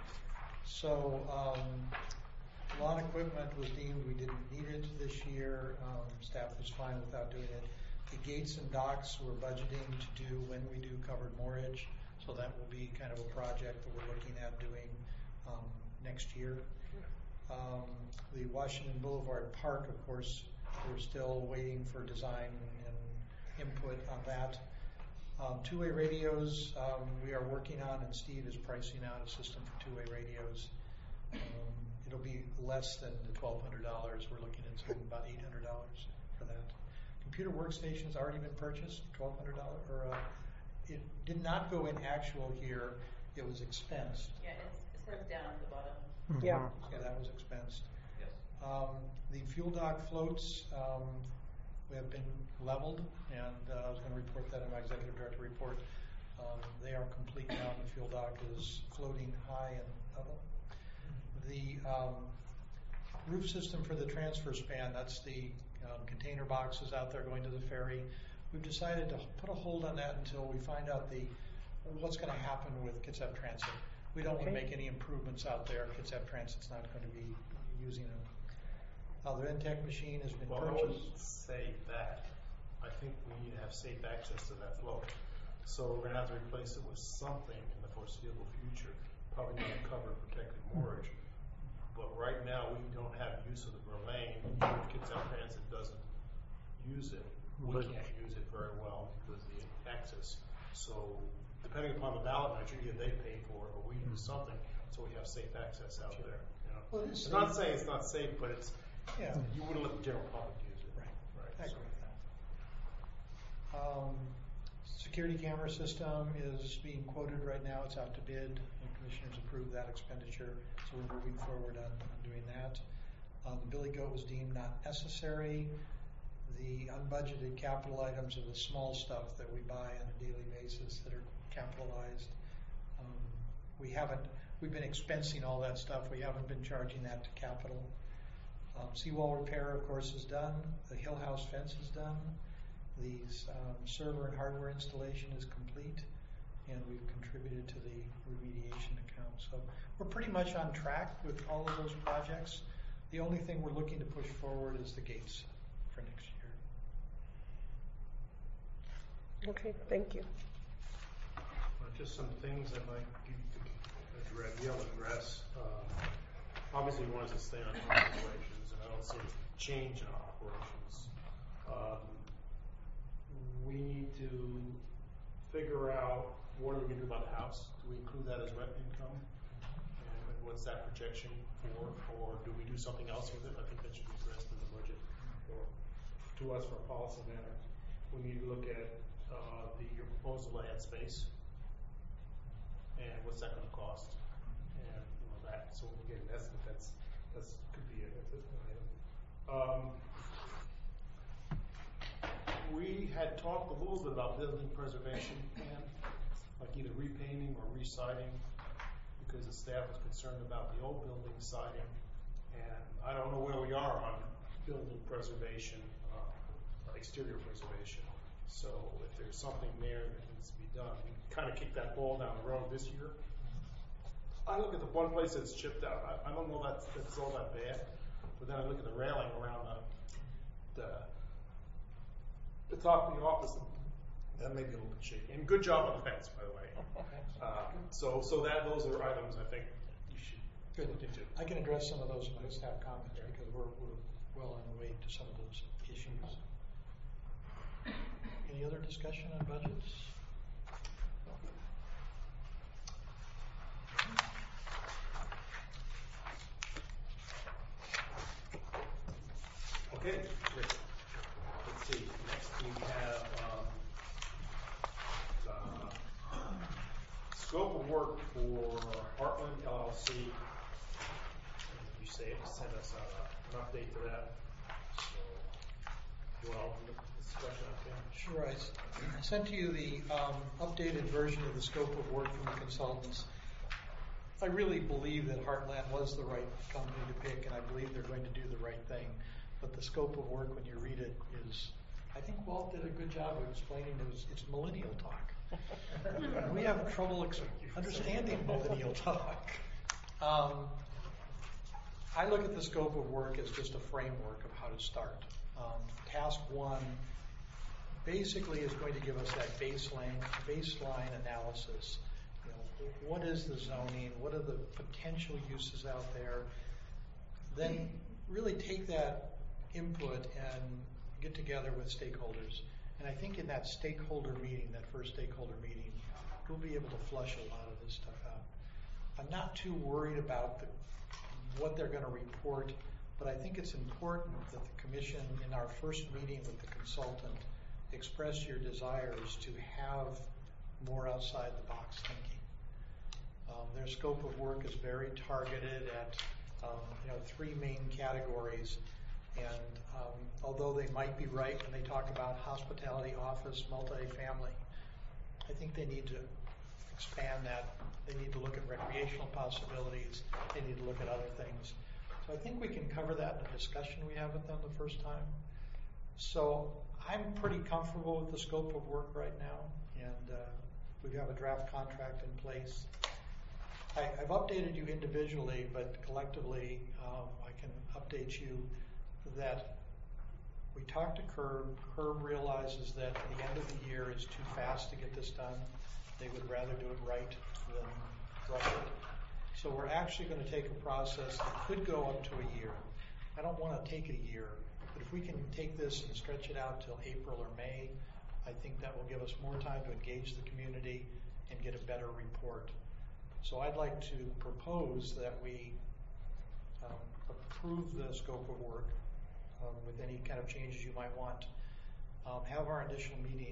So, um, lawn equipment was deemed we didn't need it this year. Um, staff was fine without doing it. The gates and docks we're budgeting to do when we do covered mortgage. So that will be kind of a project that we're looking at doing, um, next year. Um, the Washington Boulevard Park, of course, we're still waiting for design and input on that. Um, two-way radios, um, we are working on, and Steve is pricing out a system for two-way radios. Um, it'll be less than the twelve hundred dollars. We're looking at something about eight hundred dollars for that. Computer workstation's already been purchased, twelve hundred dollars, or uh, it did not go in actual here. It was expensed. Yeah, it's, it says down at the bottom. Yeah. So that was expensed. Yes. Um, the fuel dock floats um, have been leveled, and uh, I was going to report that in my executive director report. Um, they are complete now, and the fuel dock is floating high and level. The um, roof system for the transfer span, that's the um, container boxes out there going to the ferry. We've decided to put a hold on that until we find out the what's going to happen with Kitsap Transit. We don't want to Okay. make any improvements out there. Kitsap Transit's not going to be using them. Uh, the Ventec machine has been Well, I purchased. wouldn't say that. I think we need to have safe access to that flow. So we're gonna have to replace it with something in the foreseeable future, probably not a covered protected mortgage. But right now, we don't have use of the Verlaine. Even if Kitsap Transit doesn't use it, we But- can't use it very well because of the access. So depending upon the ballot measure, either they pay for it or we use something, so we have safe access out there. You know? Well, it is It's not safe. saying it's not safe, but it's, Yeah. you wouldn't let the general public use it. Right. Right. I agree with that. Um, Security camera system is being quoted right now. It's out to bid. The commissioners approved that expenditure, so we're moving forward on, on doing that. Um, the Billy Goat was deemed not necessary. The unbudgeted capital items are the small stuff that we buy on a daily basis that are capitalized. Um, we haven't, we've been expensing all that stuff. We haven't been charging that to capital. Um, seawall repair, of course, is done. The Hill House fence is done. The um, server and hardware installation is complete, and we've contributed to the remediation account. So we're pretty much on track with all of those projects. The only thing we're looking to push forward is the gates for next year. Okay, thank you. Uh, Just some things that might be address, be able to address. Um, obviously, we want us to stay on our operations, and I don't see a change in our operations. Um, we need to figure out what are we going to do about the house. Do we include that as rent income? And what's that projection for? Or do we do something else with it? I think that should be addressed in the budget, or to us for a policy matter. We need to look at uh, the your proposal to add space, and what's that going to cost, and you know that, so we get an estimate. That's that's could be a, an item. Um, we had talked a little bit about building preservation plan, like either repainting or re-siding, because the staff was concerned about the old building siding, and I don't know where we are on building preservation, uh, exterior preservation. So if there's something there that needs to be done, we kind of kicked that ball down the road this year. I look at the one place that's chipped out. I, I don't know that that's all that bad, but then I look at the railing around the the, the top of the office. That may be a little bit shaky. And good job on the fence, by the way. Uh, so so that those are items I think you should Good. look into. I can address some of those in my staff comments because we're, we're well on the way to some of those issues. Any other discussion on budgets? Okay, great. Let's see. Next we have um, the scope of work for Heartland L L C. You say send us uh, an update to that. So, you want to open the discussion up there? Sure. I s- I sent to you the um, updated version of the scope of work from the consultants. I really believe that Heartland was the right company to pick, and I believe they're going to do the right thing. But the scope of work, when you read it, is, I think Walt did a good job of explaining it. Was, it's millennial talk. We have trouble ex- understanding millennial talk. Um, I look at the scope of work as just a framework of how to start. Um, task one basically is going to give us that baseline baseline analysis. You know, what is the zoning? What are the potential uses out there? Then really take that input and get together with stakeholders. And I think in that stakeholder meeting, that first stakeholder meeting, we'll be able to flush a lot of this stuff out. I'm not too worried about the, what they're going to report, but I think it's important that the commission, in our first meeting with the consultant, express your desires to have more outside the box thinking. Um, their scope of work is very targeted at um, you know, three main categories. And um, although they might be right when they talk about hospitality, office, multifamily, I think they need to expand that. They need to look at recreational possibilities. They need to look at other things. So I think we can cover that in the discussion we have with them the first time. So I'm pretty comfortable with the scope of work right now, and uh, we have a draft contract in place. I, I've updated you individually, but collectively um, I can update you that we talked to Curb. Curb realizes that the end of the year is too fast to get this done. They would rather do it right than rush it. So we're actually going to take a process that could go up to a year. I don't want to take a year, but if we can take this and stretch it out till April or May, I think that will give us more time to engage the community and get a better report. So I'd like to propose that we um, approve the scope of work um, with any kind of changes you might want. Um, have our initial meeting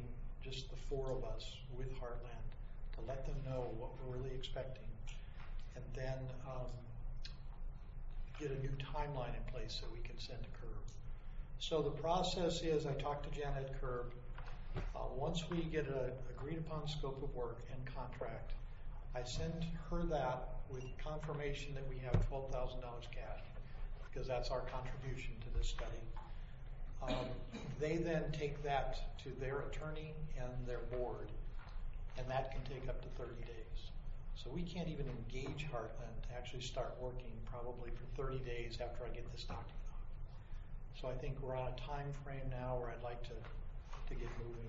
just the four of us with Heartland, to let them know what we're really expecting, and then um, get a new timeline in place so we can send to Curb. So the process is, I talked to Janet Curb. Uh, once we get an agreed upon scope of work and contract, I send her that with confirmation that we have twelve thousand dollars cash, because that's our contribution to this study. Um, they then take that to their attorney and their board, and that can take up to thirty days. So we can't even engage Heartland to actually start working probably for thirty days after I get this document off. So I think we're on a time frame now where I'd like to, to get moving.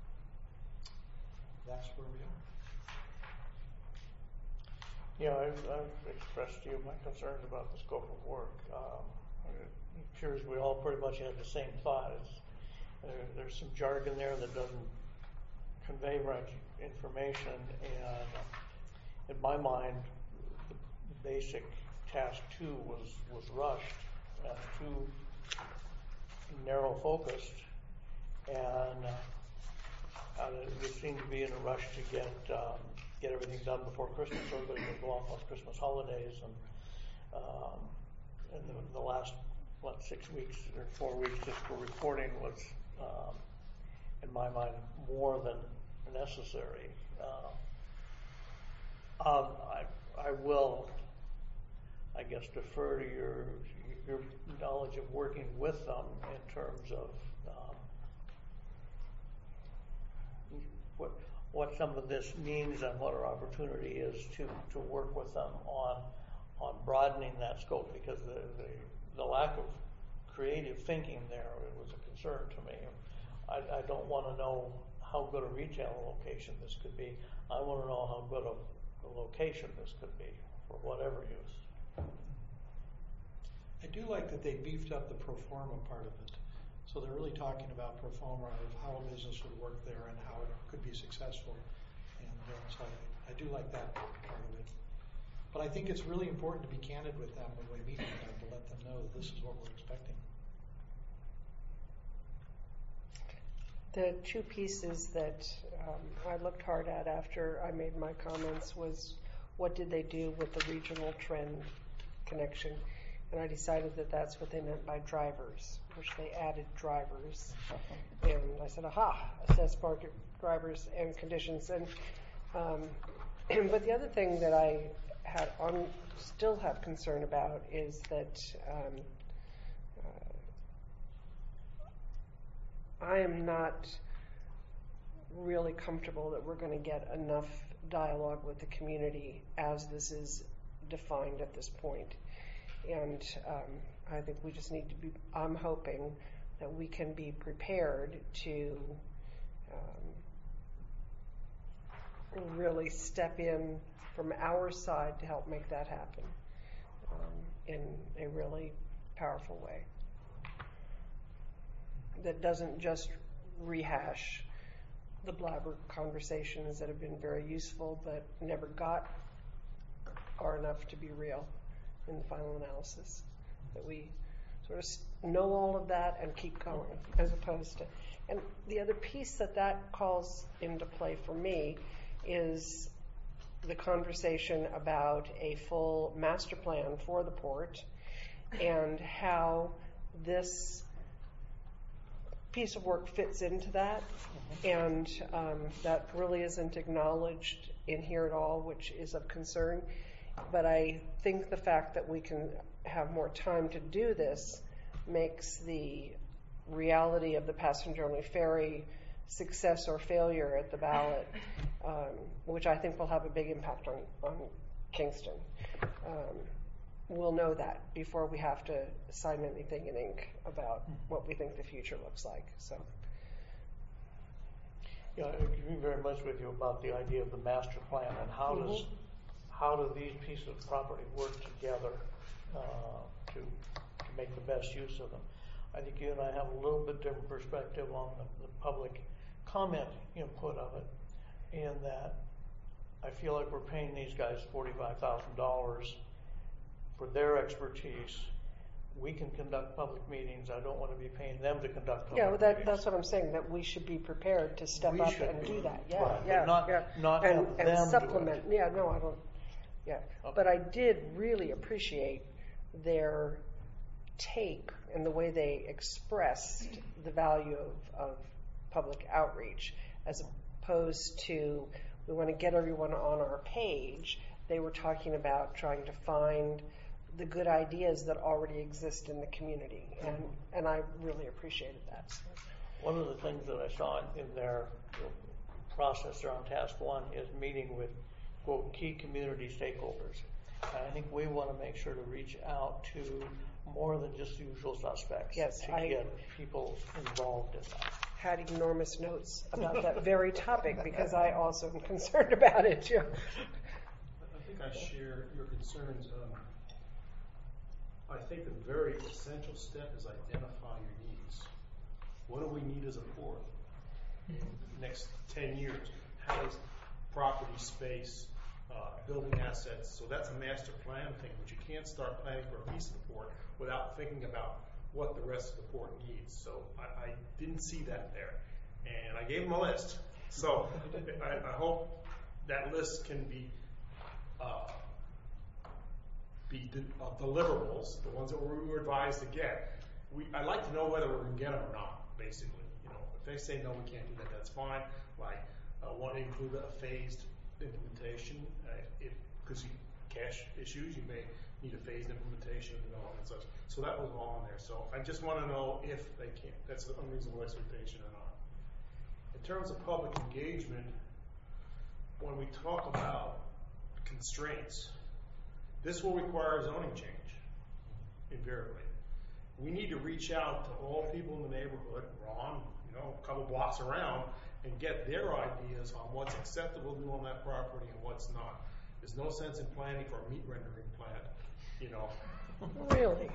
That's where we are. Yeah, I've, I've expressed to you my concerns about the scope of work. Um, it appears we all pretty much have the same thought. It's, uh, there's some jargon there that doesn't convey much information, and in my mind, the basic task two was, was rushed and too narrow focused, and uh, we seem to be in a rush to get um, get everything done before Christmas. Everybody will go off on Christmas holidays, and um, and the, the last what six weeks or four weeks just for reporting was, um, in my mind, more than necessary. Uh, um, I I will, I guess, defer to your your knowledge of working with them in terms of um, what what some of this means and what our opportunity is to, to work with them on on broadening that scope, because the, the, the lack of creative thinking there was a concern to me. I, I don't want to know how good a retail location this could be. I want to know how good a, a location this could be for whatever use. I do like that they beefed up the pro forma part of it. So they're really talking about pro forma of how a business would work there and how it could be successful. And uh, so I, I do like that part of it. But I think it's really important to be candid with them when we meet with them, to let them know that this is what we're expecting. The two pieces that um, I looked hard at after I made my comments was, what did they do with the regional trend connection? And I decided that that's what they meant by drivers, which they added drivers. And I said, aha, assess market drivers and conditions. And um, but the other thing that I had on, still have concern about is that um, uh, I am not really comfortable that we're going to get enough dialogue with the community as this is defined at this point. And um, I think we just need to be, I'm hoping that we can be prepared to um, really step in from our side to help make that happen um, in a really powerful way. That doesn't just rehash the blabber conversations that have been very useful but never got far enough to be real in the final analysis, that we sort of know all of that and keep going, as opposed to, and the other piece that that calls into play for me is the conversation about a full master plan for the port and how this piece of work fits into that. And um, that really isn't acknowledged in here at all, which is of concern. But I think the fact that we can have more time to do this makes the reality of the passenger-only ferry success or failure at the ballot, um, which I think will have a big impact on, on Kingston. Um, we'll know that before we have to sign anything in ink about what we think the future looks like. So. Yeah, I agree very much with you about the idea of the master plan and how mm-hmm. does how do these pieces of property work together uh, to, to make the best use of them. I think you and I have a little bit different perspective on the, the public comment input of it, in that I feel like we're paying these guys forty-five thousand dollars for their expertise, we can conduct public meetings. I don't want to be paying them to conduct public Yeah, well, that, meetings. that's what I'm saying, that we should be prepared to step We up should and be. do that, yeah, Right, but yeah, not- yeah. not And, have them and do it. supplement, yeah, no, I don't, yeah. Okay. But I did really appreciate their take and the way they expressed the value of, of public outreach, as opposed to, we want to get everyone on our page. They were talking about trying to find the good ideas that already exist in the community, and, and I really appreciated that. One of the things that I saw in their process there on task one is meeting with, quote, key community stakeholders. And I think we want to make sure to reach out to more than just the usual suspects. Yes, to I- get people involved in that. Had enormous notes about that very topic, because I also am concerned about it too. I think I share your concerns. Um, I think the very essential step is identify your needs. What do we need as a port? Next ten years, how is property, space, uh, building assets? So that's a master plan thing, but you can't start planning for a piece of the port without thinking about what the rest of the port needs. So I, I didn't see that there, and I gave them a list. So I, I hope that list can be uh, be de- uh, deliverables, the ones that we were advised to get. We, I'd like to know whether we're going to get them or not. Basically, you know, if they say no, we can't do that, that's fine. Like, uh, want to include a phased implementation, uh, if because cash issues, you may need a phased implementation of development and such. So that was all in there. So I just want to know if they can't. That's an unreasonable expectation or not. In terms of public engagement, when we talk about constraints, this will require a zoning change, invariably. We need to reach out to all people in the neighborhood, Ron, you know, a couple blocks around, and get their ideas on what's acceptable to do on that property and what's not. There's no sense in planning for a meat rendering plant, you know. Really?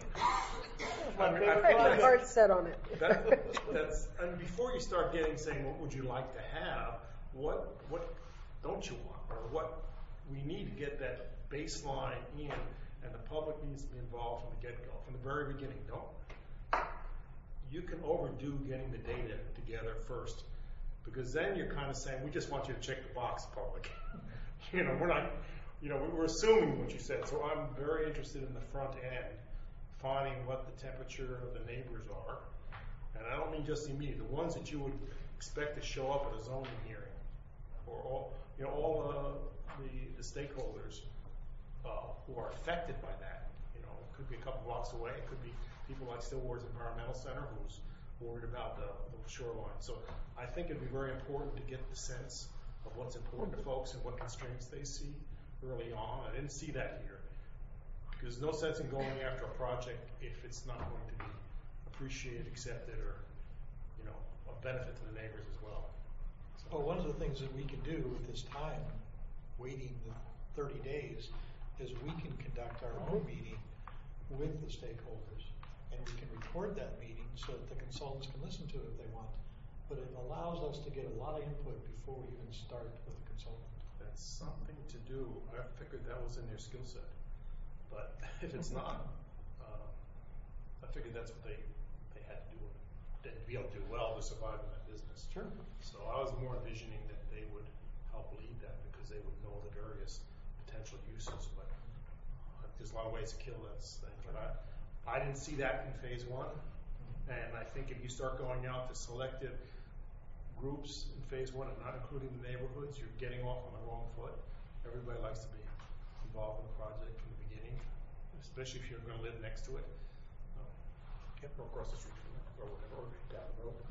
I mean, I I think have my that's- heart set on it. That, that's, and before you start getting saying, what would you like to have, what, what don't you want, or what, we need to get that baseline in, and the public needs to be involved from the get-go, from the very beginning. Don't, you can overdo getting the data together first, because then you're kind of saying, we just want you to check the box, public. You know, we're not, you know, we're assuming what you said, so I'm very interested in the front end, finding what the temperature of the neighbors are, and I don't mean just the immediate, the ones that you would expect to show up at a zoning hearing, or all, you know, all uh, the, the stakeholders uh, who are affected by that. You know, it could be a couple blocks away, it could be people like Stillwater's Environmental Center who's worried about the, the shoreline. So I think it'd be very important to get the sense of what's important to folks and what constraints they see early on. I didn't see that here. There's no sense in going after a project if it's not going to be appreciated, accepted, or, you know, a benefit to the neighbors as well. So, Well, one of the things that we can do with this time, waiting the thirty days, is we can conduct our own meeting with the stakeholders, and we can record that meeting so that the consultants can listen to it if they want. But it allows us to get a lot of input before we even start with the consultant. that's something to do. I figured that was in their skill set. But if it's not, uh, I figured that's what they, they had to do to be able to do well to survive in that business. Sure. So I was more envisioning that they would help lead that because they would know the various potential uses. But uh, there's a lot of ways to kill this thing. But I, I didn't see that in phase one. And I think if you start going out to selective groups in phase one and not including the neighborhoods, you're getting off on the wrong foot. Everybody likes to be involved in the project from the beginning, especially if you're going to live next to it, um, or across the street from it, or whatever, or down the road.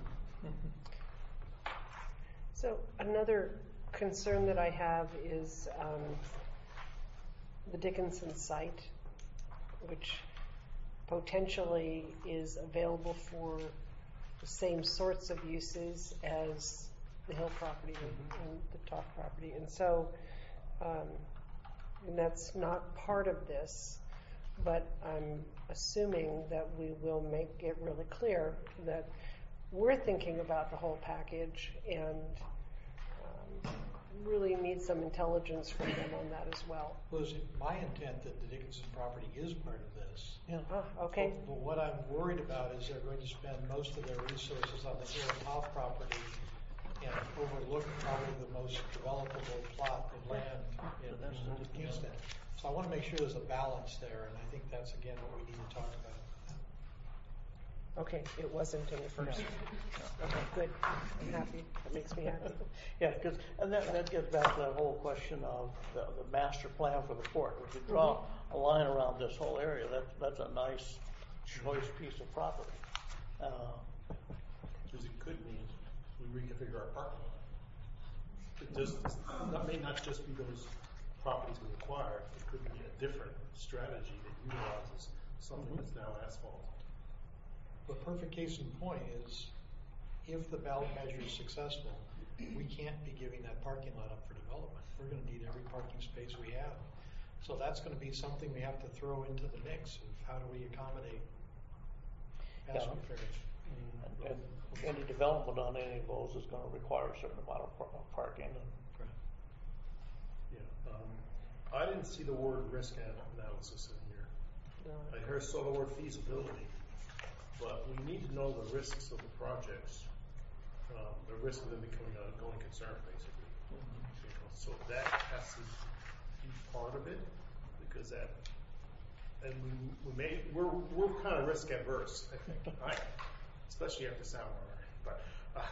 So another concern that I have is um, the Dickinson site, which potentially is available for the same sorts of uses as the Hill property and, and the Top property. And so, um, and that's not part of this, but I'm assuming that we will make it really clear that we're thinking about the whole package, and um, really need some intelligence from them on that as well. Well, it's my intent that the Dickinson property is part of this. Yeah. Ah, okay. But what I'm worried about is they're going to spend most of their resources on the Hill and Hoff property and overlook probably the most developable plot of land in in Kingston. So I want to make sure there's a balance there, and I think that's, again, what we need to talk about. Okay, it wasn't in the first. Okay, good. I'm happy. That makes me happy. Yeah, because, and that, that gets back to that whole question of the, the master plan for the port. If you draw a line around this whole area, that's, that's a nice choice piece of property. Uh, Because it could mean we reconfigure our parking lot. It just, that may not just be those properties we acquire, it could be a different strategy that utilizes something that's now asphalt. The perfect case in point is, if the ballot measure is successful, we can't be giving that parking lot up for development. We're gonna need every parking space we have. So that's gonna be something we have to throw into the mix of how do we accommodate passenger fares. and, and any development on any of those is going to require a certain amount of par- of parking. And, Yeah, um, I didn't see the word risk an- analysis in here. No. I heard, saw the word feasibility, but we need to know the risks of the projects, um, the risk of them becoming a going concern, basically. You know, so that has to be part of it, because that, and we, we may, we're, we're kind of risk adverse, I think, right? Especially after Salmon, but, uh,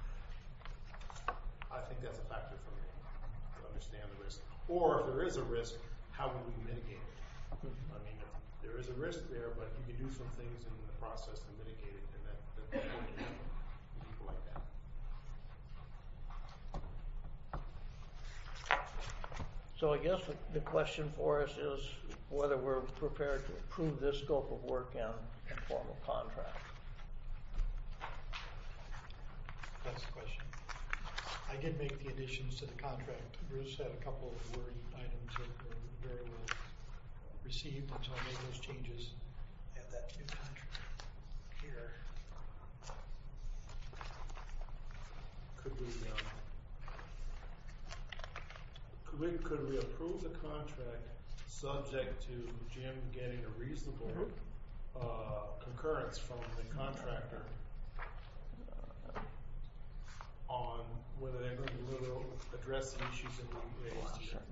I think that's a factor for me, to understand the risk. Or if there is a risk, how would we mitigate it? I mean, if there is a risk there, but you can do some things in the process to mitigate it, and that, that's important to people like that. So I guess the, the question for us is whether we're prepared to approve this scope of work in, in form of contract. That's the question. I did make the additions to the contract. Bruce had a couple of word items that were very well received, and so I made those changes. Add that new contract here. Could we, um, could we, could we approve the contract subject to Jim getting a reasonable, uh, concurrence from the contractor on whether they're going to literally address the issues that we raised here?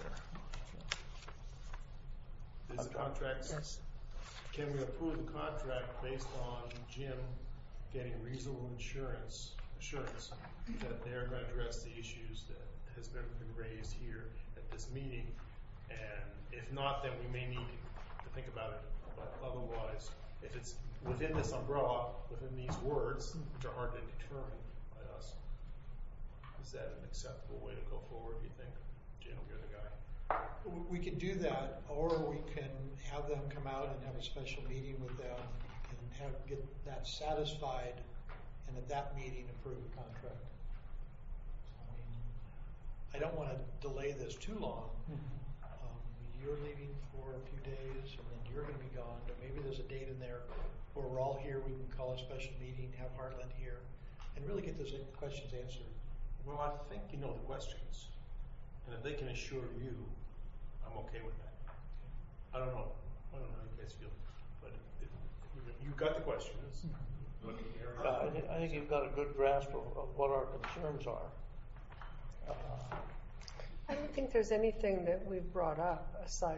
Is the contract, Yes. can we approve the contract based on Jim getting reasonable insurance, assurance that they're going to address the issues that has been, been raised here at this meeting? And if not, then we may need to think about it. But otherwise, if it's within this umbrella, within these words, which are hard to determine by us, is that an acceptable way to go forward, do you think? Jim, you're the guy. We could do that, or we can have them come out and have a special meeting with them and have, get that satisfied, and at that meeting approve the contract. I mean, I don't want to delay this too long. Um, you're leaving for a few days, and then you're going to be gone, but maybe there's a date in there where we're all here, we can call a special meeting, have Heartland here, and really get those questions answered. Well, I think you know the questions, and if they can assure you, I'm okay with that. I don't know. I don't know how you guys feel, but if, if you got the questions. Look at Aaron. Uh, I, think, I think you've got a good grasp of, of what our concerns are. Uh, I don't think there's anything that we've brought up aside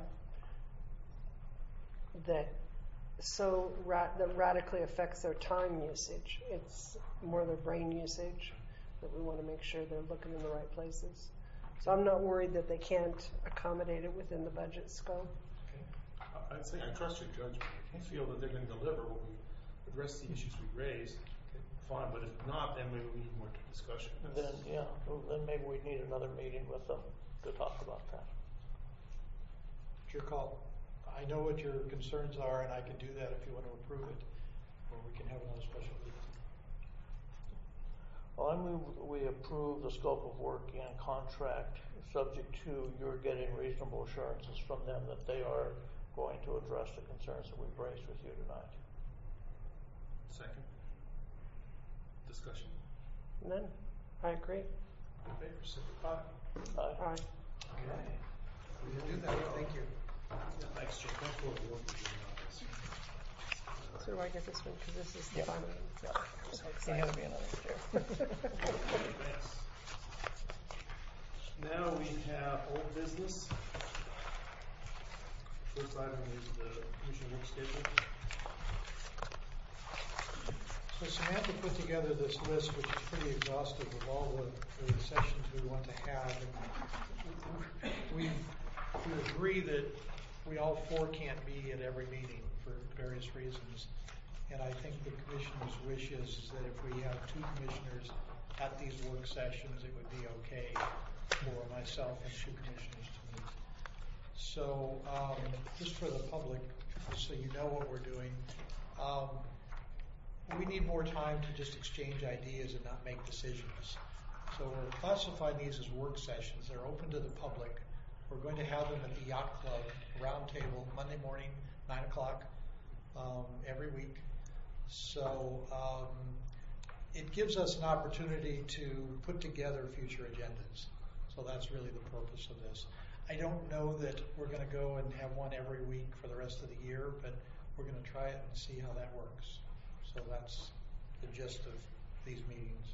that so ra- that radically affects their time usage. It's more their brain usage that we want to make sure they're looking in the right places. So I'm not worried that they can't accommodate it within the budget scope. I- I'd say I trust your judgment. If you feel that they're going to deliver what we address the issues we raised, fine. But if not, then maybe we need more discussion. then, yeah, well, then maybe we need another meeting with them to talk about that. It's your call. I know what your concerns are, and I can do that if you want to approve it, or we can have another special meeting. Well, I move we approve the scope of work and contract, subject to your getting reasonable assurances from them that they are going to address the concerns that we've raised with you tonight. Second discussion. None. I agree. All in favor, signify. Aye. Aye. Okay. We can do that, thank you. Thanks, Jim. Thanks for the work you're doing on this. So do I get this one, because this is the Yep. final one? Yeah. I'm so There excited. had to be another chair. Thanks. Now we have old business. First item is the commission work schedule. So Samantha put together this list, which is pretty exhaustive of all the, the sessions we want to have. And we, we agree that we all four can't be at every meeting for various reasons. And I think the commissioner's wish is, is that if we have two commissioners at these work sessions, it would be okay for myself and two commissioners to meet. So um, just for the public, just so you know what we're doing, um, we need more time to just exchange ideas and not make decisions. So we're classifying these as work sessions. They're open to the public. We're going to have them at the Yacht Club round table Monday morning, nine o'clock, um, every week. So um, it gives us an opportunity to put together future agendas. So that's really the purpose of this. I don't know that we're going to go and have one every week for the rest of the year, but we're going to try it and see how that works. So that's the gist of these meetings.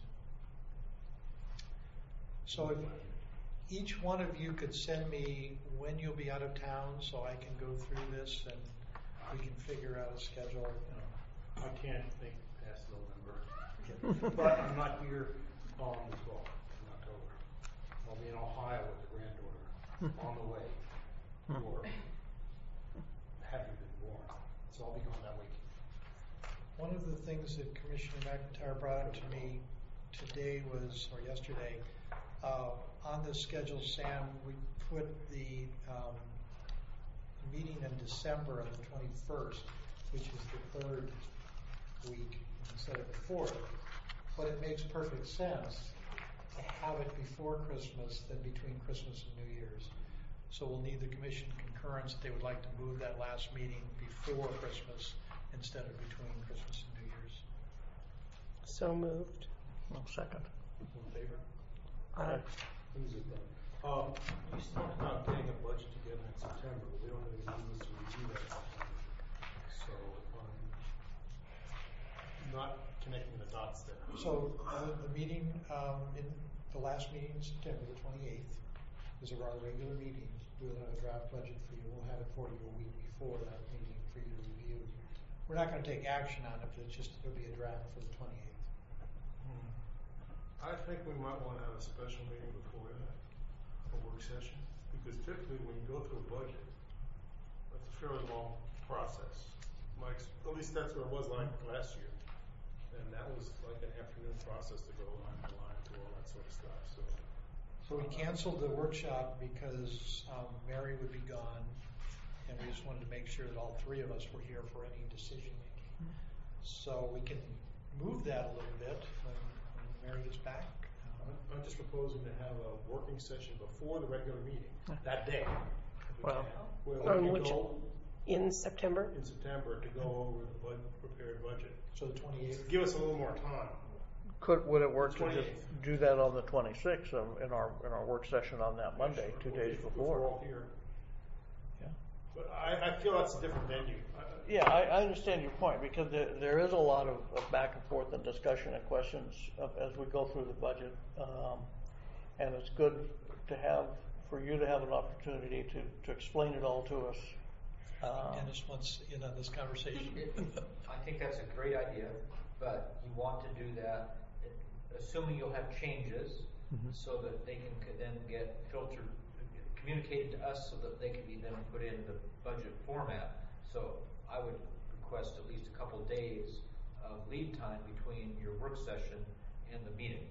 So if each one of you could send me when you'll be out of town so I can go through this and we can figure out a schedule. You know. I can't think past November, but I'm not here on the twelfth in October. I'll be in Ohio with the granddaughter on the way, or having been born. So I'll be gone that week. One of the things that Commissioner McIntyre brought up to me today was, or yesterday, uh, on the schedule, Sam, we put the um, meeting in December on the twenty-first, which is the third week instead of the fourth. But it makes perfect sense to have it before Christmas than between Christmas and New Year's. So we'll need the commission concurrence. They would like to move that last meeting before Christmas instead of between Christmas and New Year's. So moved. No, second. In favor? Aye. Who's it done? Um, we talked about getting a budget together in September, but we don't have any meetings to review that in September. So, um, not connecting the dots there. So uh, the meeting, um, in the last meeting in September, the twenty-eighth, is our regular meeting. We'll have a draft budget for you. We'll have it for you a week before that meeting for you to review. We're not going to take action on it, but it's just it'll be a draft for the twenty-eighth. I think we might want to have a special meeting before that, a work session, because typically when you go through a budget, that's a fairly long process. Mike's, at least that's what it was like last year. And that was like an afternoon process to go line by line through all that sort of stuff, so. So we canceled the workshop because um, Mary would be gone, and we just wanted to make sure that all three of us were here for any decision making. So we can move that a little bit when, when Mary is back. Um, I'm I'm just proposing to have a working session before the regular meeting, that day. if we Well- can, Where On we can which- go In September? in September to go over the bud, prepared budget. so the twenty-eighth. Give us a little more time. Could, would it work to just twenty-eighth. do that on the twenty-sixth um, in our, in our work session on that Monday, two days If- if before? We're all here. Yeah. But I, I feel that's a different venue. I- Yeah, I, I understand your point, because there, there is a lot of, of back and forth and discussion and questions of, as we go through the budget. Um, and it's good to have, for you to have an opportunity to, to explain it all to us. Um, Dennis wants in on this conversation. It- I think that's a great idea, but you want to do that, it- assuming you'll have changes, Mhm. so that they can could then get filtered, communicated to us, so that they can be then put in the budget format. So I would request at least a couple of days of lead time between your work session and the meeting.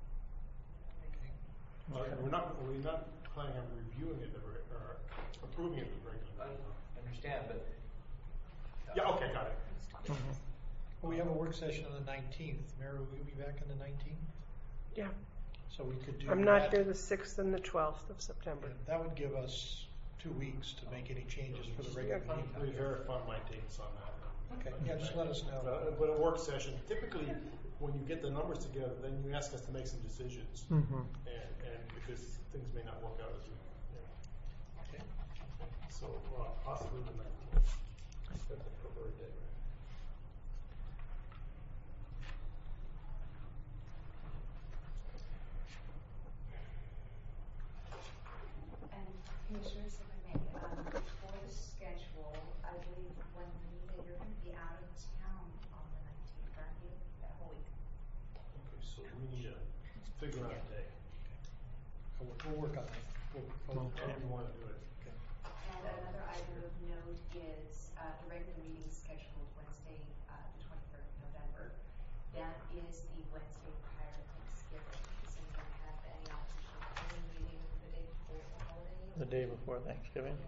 Uh, We're not, we're not planning on reviewing it, or or approving it at the regular I meeting. understand, but. Yeah, okay, got it. mhm. Well, we have a work session on the nineteenth. Mary, will you be back on the nineteenth? Yeah. So we could do I'm not that. here the sixth and the twelfth of September. And that would give us two weeks to make any changes for the regular Okay. meeting. We verify my dates on that, and Okay, yeah, just let us know. Uh, But a work session, typically, when you get the numbers together, then you ask us to make some decisions. Mm-hmm. And, and because things may not work out as we, you know. Okay. So, uh, possibly the nineteenth. That's the preferred day. And Commissioners, if I may, um, for the schedule, I believe when that you're going to be out of town on the nineteenth, aren't you? That whole week. Okay, so we need to figure out a day. We'll, we'll work on it. We'll, we'll, However you wanna do it. okay. And another item of note is uh, the regular meeting scheduled Wednesday, uh, the twenty-third of November. That is the Wednesday prior to Thanksgiving. Does anyone have any opposition to any meeting the day before the holiday? The day before Thanksgiving.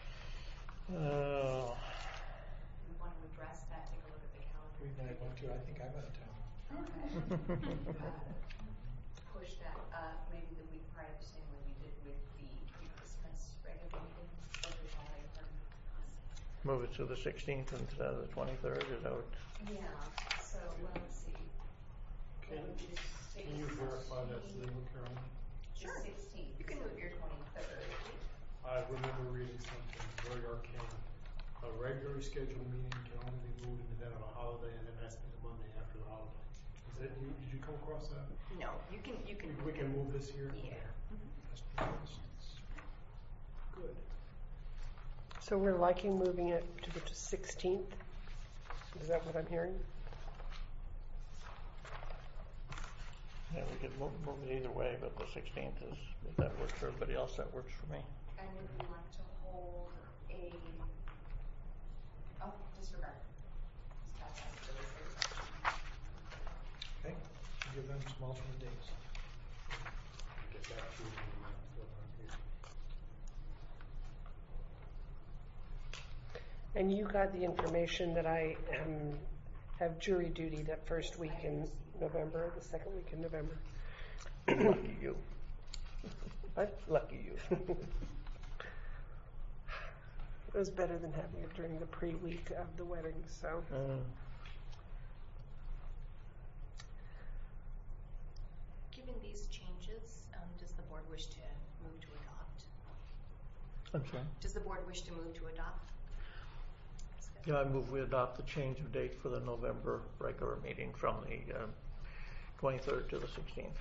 Uh, We want to address that, take a look at the calendar. We might want to, I think I'm out of town. Okay. Uh, Push that up maybe the week prior, the same way we did with the pre-Christmas regular meeting of the holiday party. Move it to the sixteenth instead of the twenty-third, is that what? Yeah, so let's see. Can, can you verify that's legal, Carolyn? Sure. Sixteenth. You can move your twenty-third. I remember reading something very arcane. A regularly scheduled meeting can only be moved into that on a holiday, and then that's the Monday after the holiday. Is that, you, did you come across that? No, you can, you can. We, we can move this here? Yeah. Good. So we're liking moving it to the sixteenth? Is that what I'm hearing? Yeah, we could move, move it either way, but the sixteenth is, if that works for everybody else, that works for me. And would we like to hold a, oh, disregard. That's actually the third section. Okay, give them some alternate dates. Get back to you. when, uh, when I'm here. And you got the information that I um, have jury duty that first week in November, the second week in November. Lucky you. What? Lucky you. It was better than having it during the pre-week of the wedding, so. Uh, Given these changes, um, does the board wish to move to adopt? I'm sorry. Does the board wish to move to adopt? Yeah, I move we adopt the change of date for the November regular meeting from the uh, twenty-third to the sixteenth.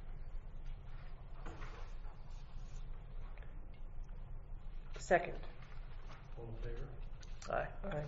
Second. All in favor? Aye. Aye.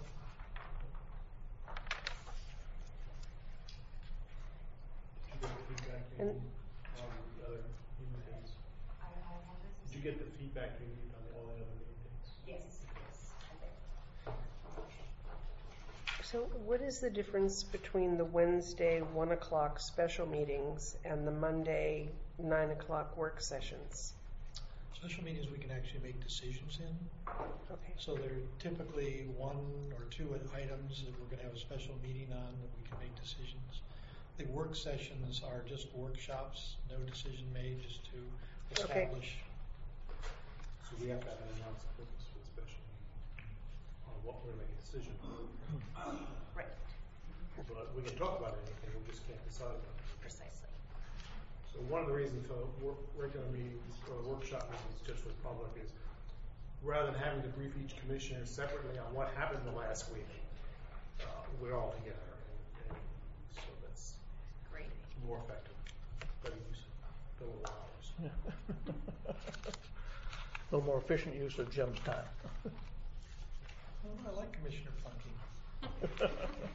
Did you get the feedback you And- need on the other meeting dates? I, I have this. Did you get the feedback you need on all the other meeting dates? Yes, yes, I did. So what is the difference between the Wednesday one o'clock special meetings and the Monday nine o'clock work sessions? Special meetings we can actually make decisions in. Okay. So there are typically one or two items that we're going to have a special meeting on that we can make decisions. The work sessions are just workshops, no decision made, just to Okay. establish. So we have to have an announced purpose for the special meeting on what we're making a decision on. Right, But we can talk about anything, we just can't decide on it. precisely. So one of the reasons for work, regular meetings or workshop meetings just for the public is rather than having to brief each commissioner separately on what happened the last week, uh, we're all together. And, and so that's Great. more effective, better use of billable hours. A little more efficient use of Jim's time. Oh, I like Commissioner Funky.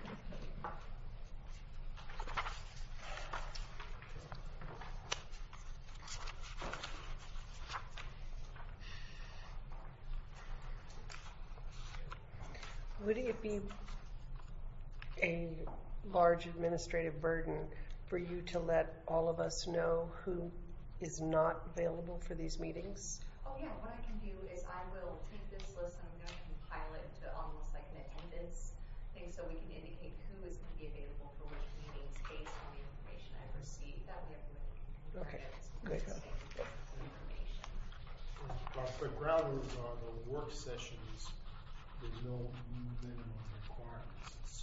Would it be a large administrative burden for you to let all of us know who is not available for these meetings? Oh yeah, what I can do is I will take this list and I'm going to compile it to almost like an attendance thing so we can indicate who is going to be available for which meetings based on the information I've received. That way everybody can compare Okay, it with good. the same information. But the ground rules are the work sessions, there's no minimum requirements.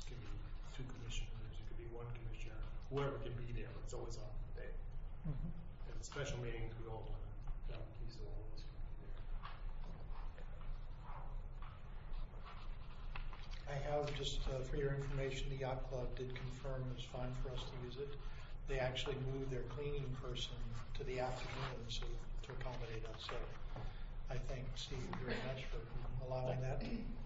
two commissioners, it could be one commissioner, whoever can be there, but it's always on the day. Mhm. And the special meetings, we all want to, John Keys will always be there. I have, just uh, for your information, the yacht club did confirm it's fine for us to use it. They actually moved their cleaning person to the afternoon so to accommodate us. So I thank Steve very much for allowing that.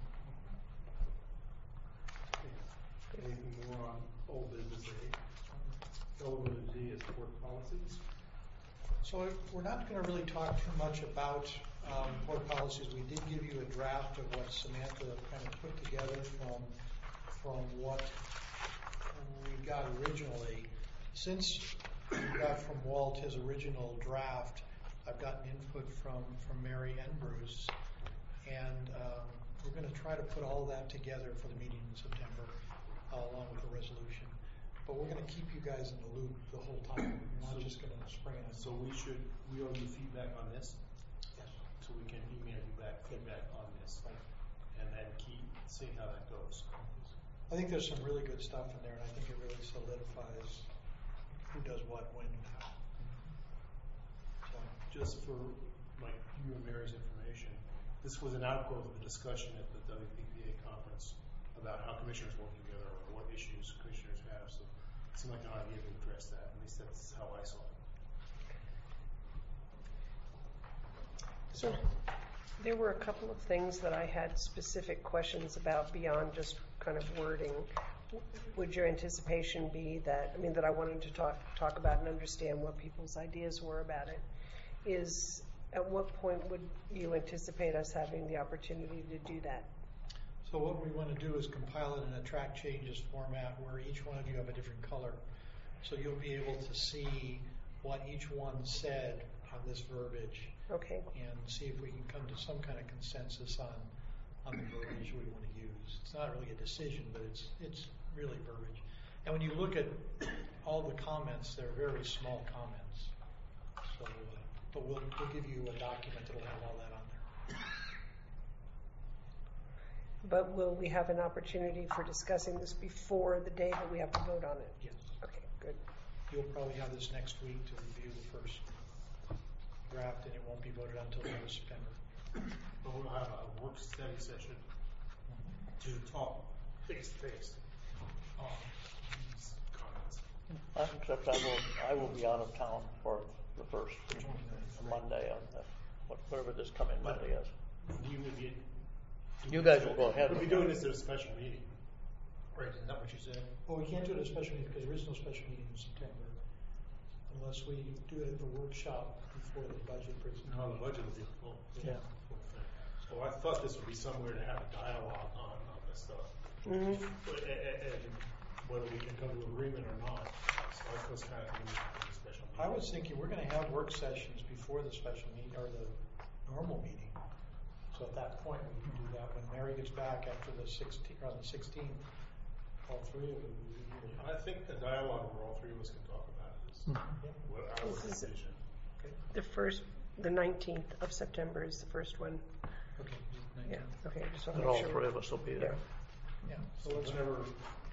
Anything more on old business A? Old business D is board policies. So we're not going to really talk too much about um, board policies. We did give you a draft of what Samantha kind of put together from from what we got originally. Since we got from Walt his original draft, I've gotten input from from Mary and Bruce, and um, we're going to try to put all that together for the meeting in September, uh, along with the resolution. But we're going to keep you guys in the loop the whole time. We're not just going to spring it. So we should, we owe you feedback on this? Yes. So we can email you back feedback on this, and then keep seeing how that goes. I think there's some really good stuff in there, and I think it really solidifies who does what, when, and how. So, Just for like you and Mary's information, this was an outgrowth of a discussion at the W P P A conference about how commissioners work together or what issues commissioners have. So it seemed like an idea to address that. At least that's how I saw it. So there were a couple of things that I had specific questions about beyond just kind of wording. Would your anticipation be that, I mean, that I wanted to talk talk about and understand what people's ideas were about it, is at what point would you anticipate us having the opportunity to do that? so what we want to do is compile it in a track changes format where each one of you have a different color. So you'll be able to see what each one said on this verbiage Okay. and see if we can come to some kind of consensus on on the verbiage we want to use. It's not really a decision, but it's it's really verbiage. And when you look at all the comments, they're very small comments. So, uh, but we'll we'll give you a document that'll have all that on there. But will we have an opportunity for discussing this before the day that we have to vote on it? Yes. Okay, good. You'll probably have this next week to review the first draft, and it won't be voted on until the end of September. But we'll have a work study session to talk face to face on these comments. Except I will, I will be out of town for the first Monday on the, whatever this coming Monday is. We would be. You guys will go ahead. We'll be doing this at a special meeting. Right, is that what you said? Well, we can't do it at a special meeting because there is no special meeting in September unless we do it at the workshop before the budget presentation. No, the budget will be full. Yeah. full thing. So I thought this would be somewhere to have a dialogue on, on this stuff. Mm-hmm. But, and, and whether we can come to agreement or not. So I was kind of thinking of a special meeting. I was thinking we're going to have work sessions before the special meeting or the normal meeting. So at that point we can do that when Mary gets back after the sixteenth, or on the sixteenth. All three of them. will be here. I think the dialogue where all three of us can talk about is Yeah. what our This is- decision. Okay. The first, the nineteenth of September is the first one. Okay. Yeah, okay, just want And to all make sure. three of us will be there. Yeah. So So let's whenever.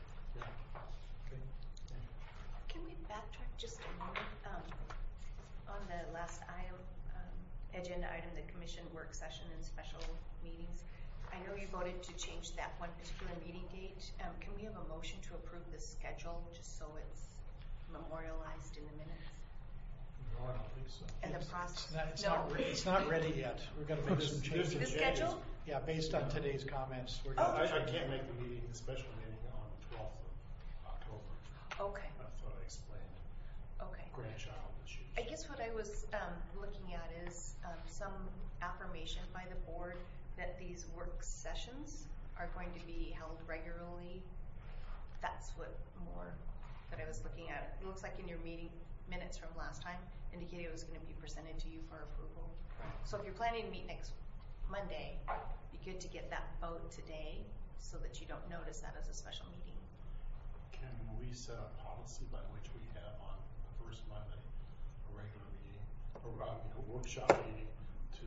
Okay. Can we backtrack just a moment? Um, on the last item, um, agenda item, the commission work session and special meetings, I know you voted to change that one particular meeting date. Um, can we have a motion to approve the schedule just so it's memorialized in the minutes? No, I don't think so. And the It's- process? It's not, it's No. not, re- it's not ready yet. We're going to make some There's- there's changes. The schedule? Yeah, based on today's comments. We're Oh. gonna I, I change can't it. make the meeting, the special meeting on the twelfth of October. Okay, I thought I explained okay. grandchild issues. I guess what I was um, looking at is um, some affirmation by the board that these work sessions are going to be held regularly. That's what more that I was looking at. It looks like in your meeting minutes from last time indicated it was going to be presented to you for approval. So if you're planning to meet next Monday, it'd be good to get that vote today so that you don't notice that as a special meeting. Can we set a policy by which we have on the first Monday, a regular meeting, or uh, you know, workshop meeting to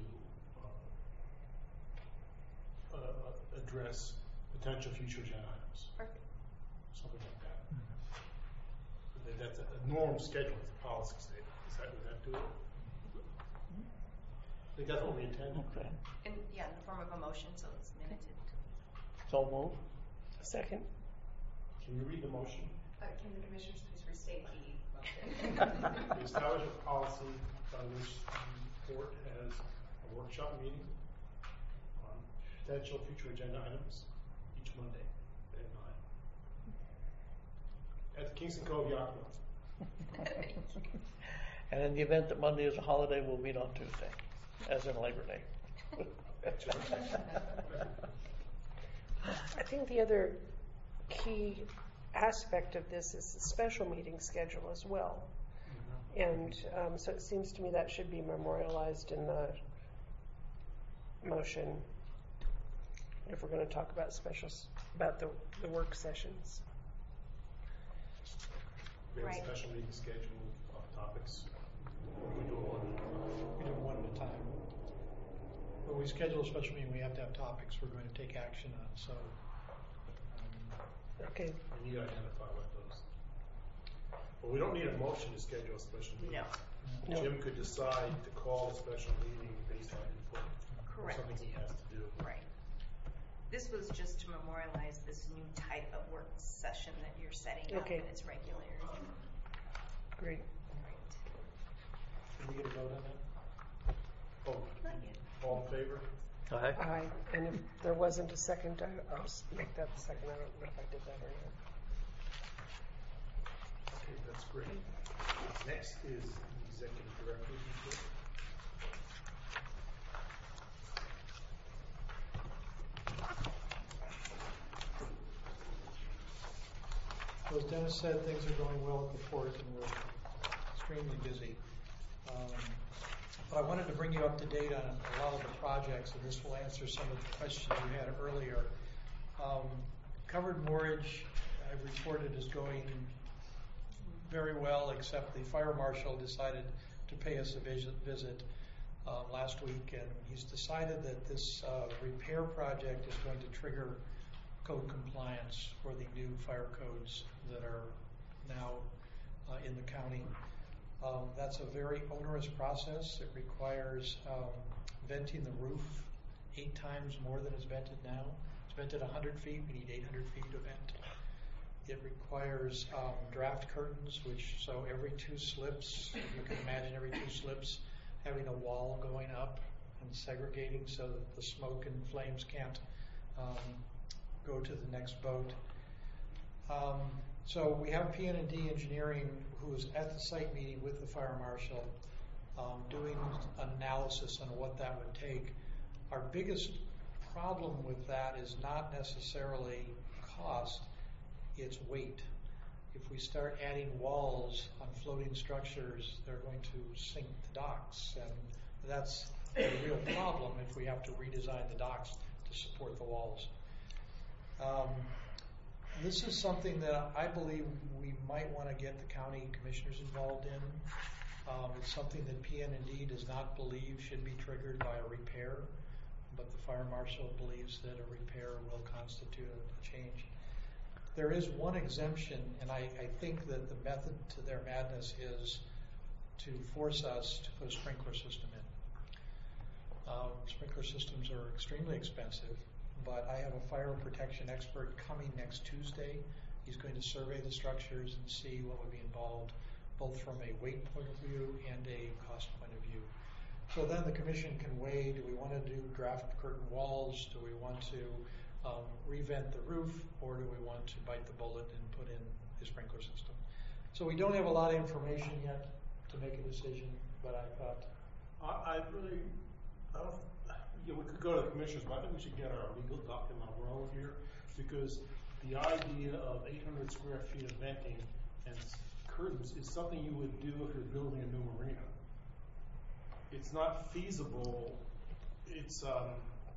uh, uh, address potential future agenda items? Perfect. something like that. That- That's a a norm schedule, it's a policy statement. Is that, would that do it? I think that's what we intended. Okay. In, yeah, in the form of a motion, so it's minuted. So move. Second? Can you read the motion? Uh, can the commissioners please restate the motion? We establish a policy by which the court has a workshop meeting on potential future agenda items each Monday at nine. At the Kingston Cove Yacht Club. And in the event that Monday is a holiday, we'll meet on Tuesday, as in Labor Day. I think the other key aspect of this is the special meeting schedule as well. And um, so it seems to me that should be memorialized in the motion if we're going to talk about specials, about the, the work sessions. We have a Right. special meeting schedule of topics. We do it one. We do it one at a time. When we schedule a special meeting, we have to have topics we're going to take action on, so. um, Okay. We need to identify what those. But we don't need a motion to schedule a special meeting. No. No. Jim could decide to call a special meeting based on input. or Correct. Something he has to do. Right. This was just to memorialize this new type of work session that you're setting up Okay. and its regularity. Great. Can we get a vote on that? Oh, Not yet. all in favor? Aye. Aye. And if there wasn't a second, I- I'll s- make that the second. I don't know if I did that or not. Okay, that's great. Next is the executive director's report. Well, as Dennis said, things are going well at the port and we're extremely busy. Um, But I wanted to bring you up to date on a lot of the projects, and this will answer some of the questions you had earlier. Um, Covered moorage, I reported, is going very well, except the fire marshal decided to pay us a visit, visit um, last week, and he's decided that this uh, repair project is going to trigger code compliance for the new fire codes that are now uh, in the county. Um, that's a very onerous process. It requires um, venting the roof eight times more than is vented now. It's vented one hundred feet. We need eight hundred feet to vent. It requires um, draft curtains, which so every two slips, you can imagine every two slips having a wall going up and segregating so that the smoke and flames can't um, go to the next boat. Um, so we have P and D Engineering who is at the site meeting with the fire marshal um, doing analysis on what that would take. Our biggest problem with that is not necessarily cost, it's weight. If we start adding walls on floating structures, they're going to sink the docks, and that's a real problem if we have to redesign the docks to support the walls. Um, this is something that I believe we might want to get the county commissioners involved in. Um, it's something that P and D does not believe should be triggered by a repair, but the fire marshal believes that a repair will constitute a change. There is one exemption, and I, I think that the method to their madness is to force us to put a sprinkler system in. Um, sprinkler systems are extremely expensive, but I have a fire protection expert coming next Tuesday. He's going to survey the structures and see what would be involved, both from a weight point of view and a cost point of view. So then the commission can weigh, do we want to do draft curtain walls? Do we want to um, revent the roof? Or do we want to bite the bullet and put in a sprinkler system? So we don't have a lot of information yet to make a decision, but I thought, I, I really, I don't, yeah, we could go to the commissioners, but I think we should get our legal document on roll here, because the idea of eight hundred square feet of venting and s- curtains is something you would do if you're building a new marina. It's not feasible. It's um,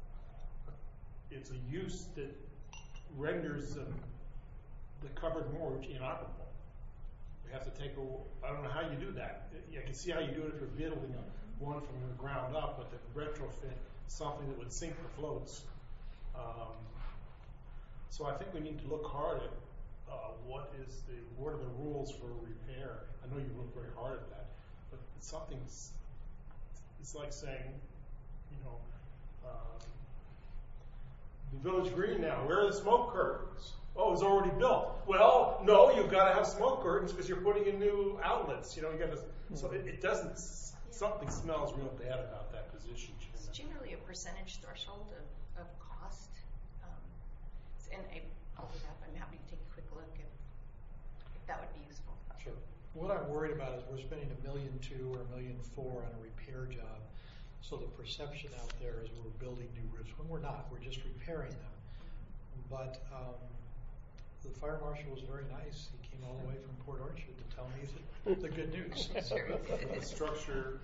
it's a use that renders um, the covered moorage inoperable. You have to take a, I don't know how you do that. I can see how you do it if you're building a, one from the ground up, but to retrofit something that would sink the floats. Um, so I think we need to look hard at uh, what is the, what are the rules for repair? I know you look very hard at that, but it's something's, it's like saying, you know, um, the Village Green now, where are the smoke curtains? Oh, it's already built. Well, no, you've got to have smoke curtains because you're putting in new outlets. You know, you got to. So it, it doesn't. Something smells real bad about that position. It's generally a percentage threshold of, of cost. Um, and I, I'll do that. I'm happy to take a quick look if, if that would be useful. Sure. What I'm worried about is we're spending a million two or a million four on a repair job. So the perception out there is we're building new roofs when we're not. We're just repairing them. But um, the fire marshal was very nice. He came all the way from Port Orchard to tell me the, the good news. The structure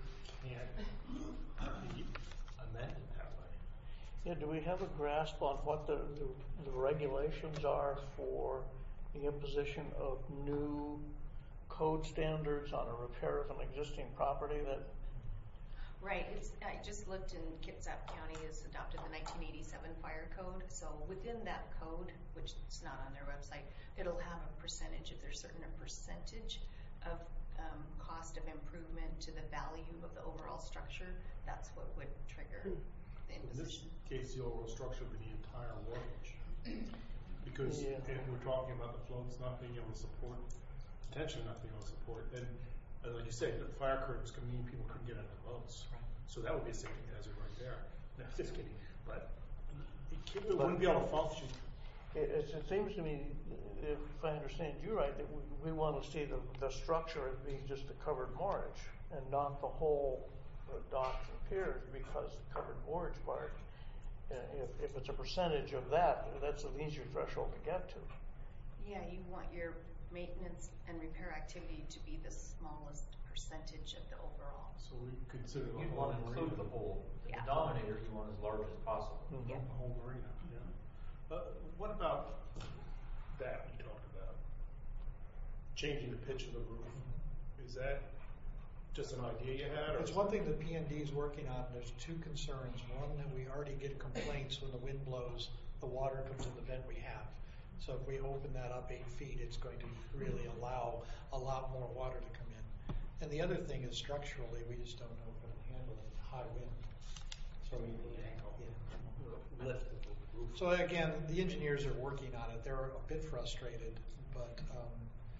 can't be amended that way. Yeah, do we have a grasp on what the, the, the regulations are for the imposition of new code standards on a repair of an existing property that? Right, it's, I just looked and Kitsap County has adopted the nineteen eighty-seven fire code. So within that code, which is not on their website, it'll have a percentage, if there's certain a percentage of um, cost of improvement to the value of the overall structure, that's what would trigger the In this imposition. case, the overall structure would be the entire wharfage. Because Yeah. if we're talking about the floats not being able to support, potentially not being able to support, then, uh, like you say, the fire curtains could mean people couldn't get out of the boats. Right. So that would be a safety hazard right there. No, just kidding. But it, can't- it wouldn't be able to function. It, it, it seems to me, if I understand you right, that we, we want to see the, the structure as being just the covered moorage and not the whole uh, docks and piers, because the covered moorage part, uh, if, if it's a percentage of that, that's an easier threshold to get to. Yeah, you want your maintenance and repair activity to be the smallest percentage of the overall. So we consider the You'd whole want to marina. include the whole, the Yeah. denominator you want as large as possible. Mhm. Yeah. The whole marina, yeah. Uh, what about that we talked about? Changing the pitch of the roof. Is that just an idea you had? Or It's one thing that P and D is working on. There's two concerns. One, that we already get complaints when the wind blows, the water comes in the vent we have. So if we open that up eight feet, it's going to really allow a lot more water to come in. And the other thing is structurally, we just don't know if it'll handle high wind. So we need an angle. Yeah. lift of the roof? So again, the engineers are working on it. They're a bit frustrated, but um,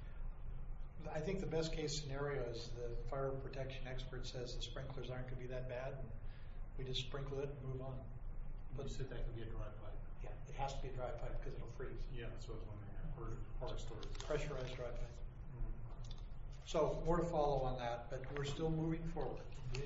I think the best case scenario is the fire protection expert says the sprinklers aren't going to be that bad, and we just sprinkle it and move on. But you said that could be a dry pipe. Yeah, it has to be a dry pipe because it'll freeze. Yeah, that's what I was wondering. I've heard horror stories. Pressurized dry pipe. So more to follow on that, but we're still moving forward.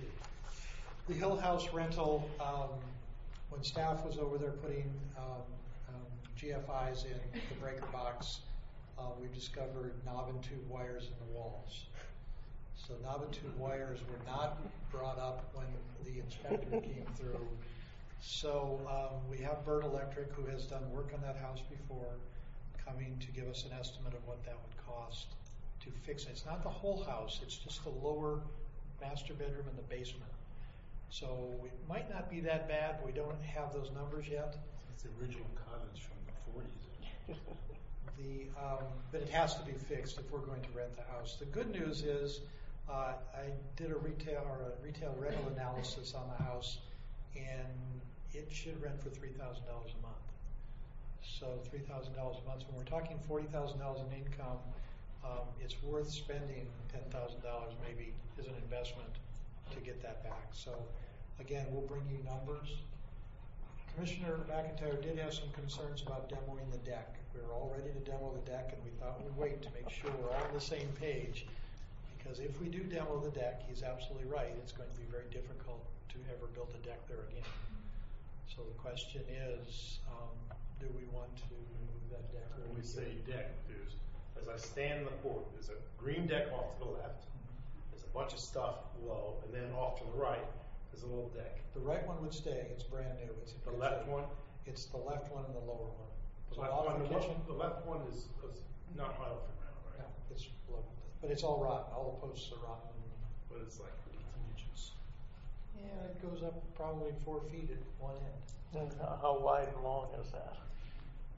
The Hill House rental, um, when staff was over there putting um, um, G F Is in the breaker box, uh, we discovered knob and tube wires in the walls. So knob and tube wires were not brought up when the inspector came through. So um, we have Bird Electric, who has done work on that house before, coming to give us an estimate of what that would cost to fix it. It's not the whole house, it's just the lower master bedroom and the basement. So it might not be that bad, we don't have those numbers yet. It's the original cottage from the forties. The, um, but it has to be fixed if we're going to rent the house. The good news is uh, I did a retail or a retail rental analysis on the house, and it should rent for three thousand dollars a month. So three thousand dollars a month. So when we're talking forty thousand dollars in income, um, it's worth spending ten thousand dollars maybe as an investment to get that back. So again, we'll bring you numbers. Commissioner McIntyre did have some concerns about demoing the deck. We were all ready to demo the deck, and we thought we'd wait to make sure we're all on the same page. Because if we do demo the deck, he's absolutely right. It's going to be very difficult to ever build a deck there again. So the question is, um, do we want to remove that deck? Or When we say deck, there's, as I stand in the court, there's a green deck off to the left. There's a bunch of stuff below, and then off to the right, there's a little deck. The right one would stay. It's brand new. It's in The good left shape. one, It's the left one and the lower one. the So left off one, the the kitchen. left, the left one is, is not high off the ground, Yeah, right? it's low, but it's all rotten. All the posts are rotten. But it's like eighteen inches. Yeah, it goes up probably four feet at one end. And how wide and long is that?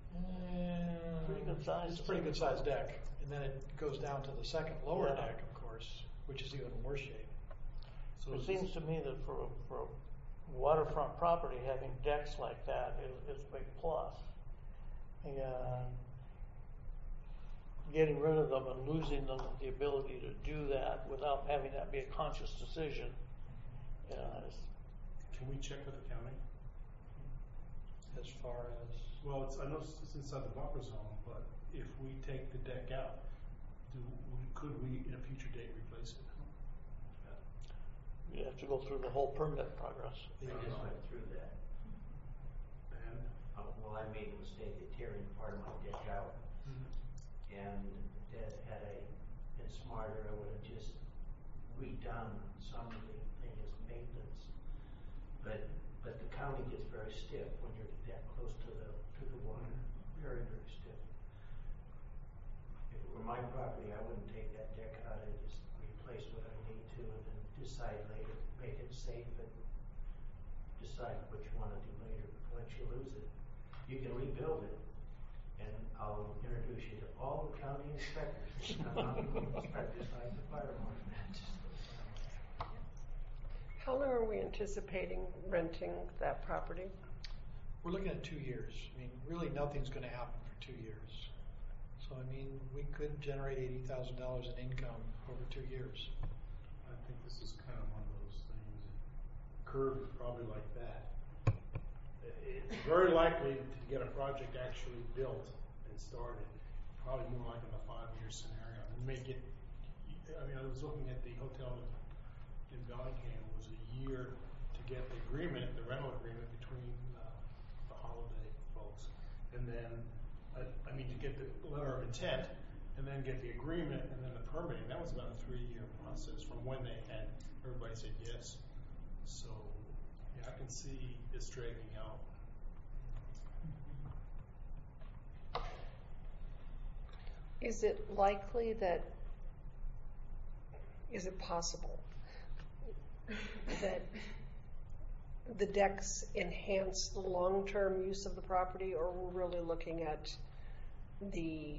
Uh, Pretty good size. It's a pretty good sized deck, and then it goes down to the second lower Yeah. deck, of course, which is even worse shape. So It is seems this- to me that for, a- for a waterfront property, having decks like that is, is a big plus. And getting rid of them and losing them, the ability to do that without having that be a conscious decision, uh, is, Can we check with the county? As far as, Well, it's, I know it's inside the buffer zone, but if we take the deck out, do, we- could we, in a future date, replace it? you have to go through the whole permit progress. I just went through that. And, Uh, Well, I made a mistake of tearing part of my deck out, and that had I been smarter, I would have just redone some of the thing as maintenance. But, but the county gets very stiff when you're that close to the, to the water, very, very stiff. If it were my property, I wouldn't take that deck out, I'd just replace what I need to and then decide later, make it safe and decide what you wanna do later. Once you lose it, you can rebuild it, and I'll introduce you to all the county inspectors. Come out and inspect just like the fire marshal. How long are we anticipating renting that property? we're looking at two years. I mean, really nothing's gonna happen for two years. So, I mean, we could generate eighty thousand dollars in income over two years. I think this is kind of one of those things, curve is probably like that. It's very likely to get a project actually built and started, probably more like in a five-year scenario. We may get, I mean, I was looking at the hotel in Bellingham, it was a year to get the agreement, the rental agreement between uh, the Holiday folks. And then, I, I mean, to get the letter of intent, and then get the agreement, and then the permitting. That was about a three-year process from when they had, everybody said yes. So, yeah, I can see this dragging out. Is it likely that, is it possible that the decks enhance the long-term use of the property, or we're really looking at the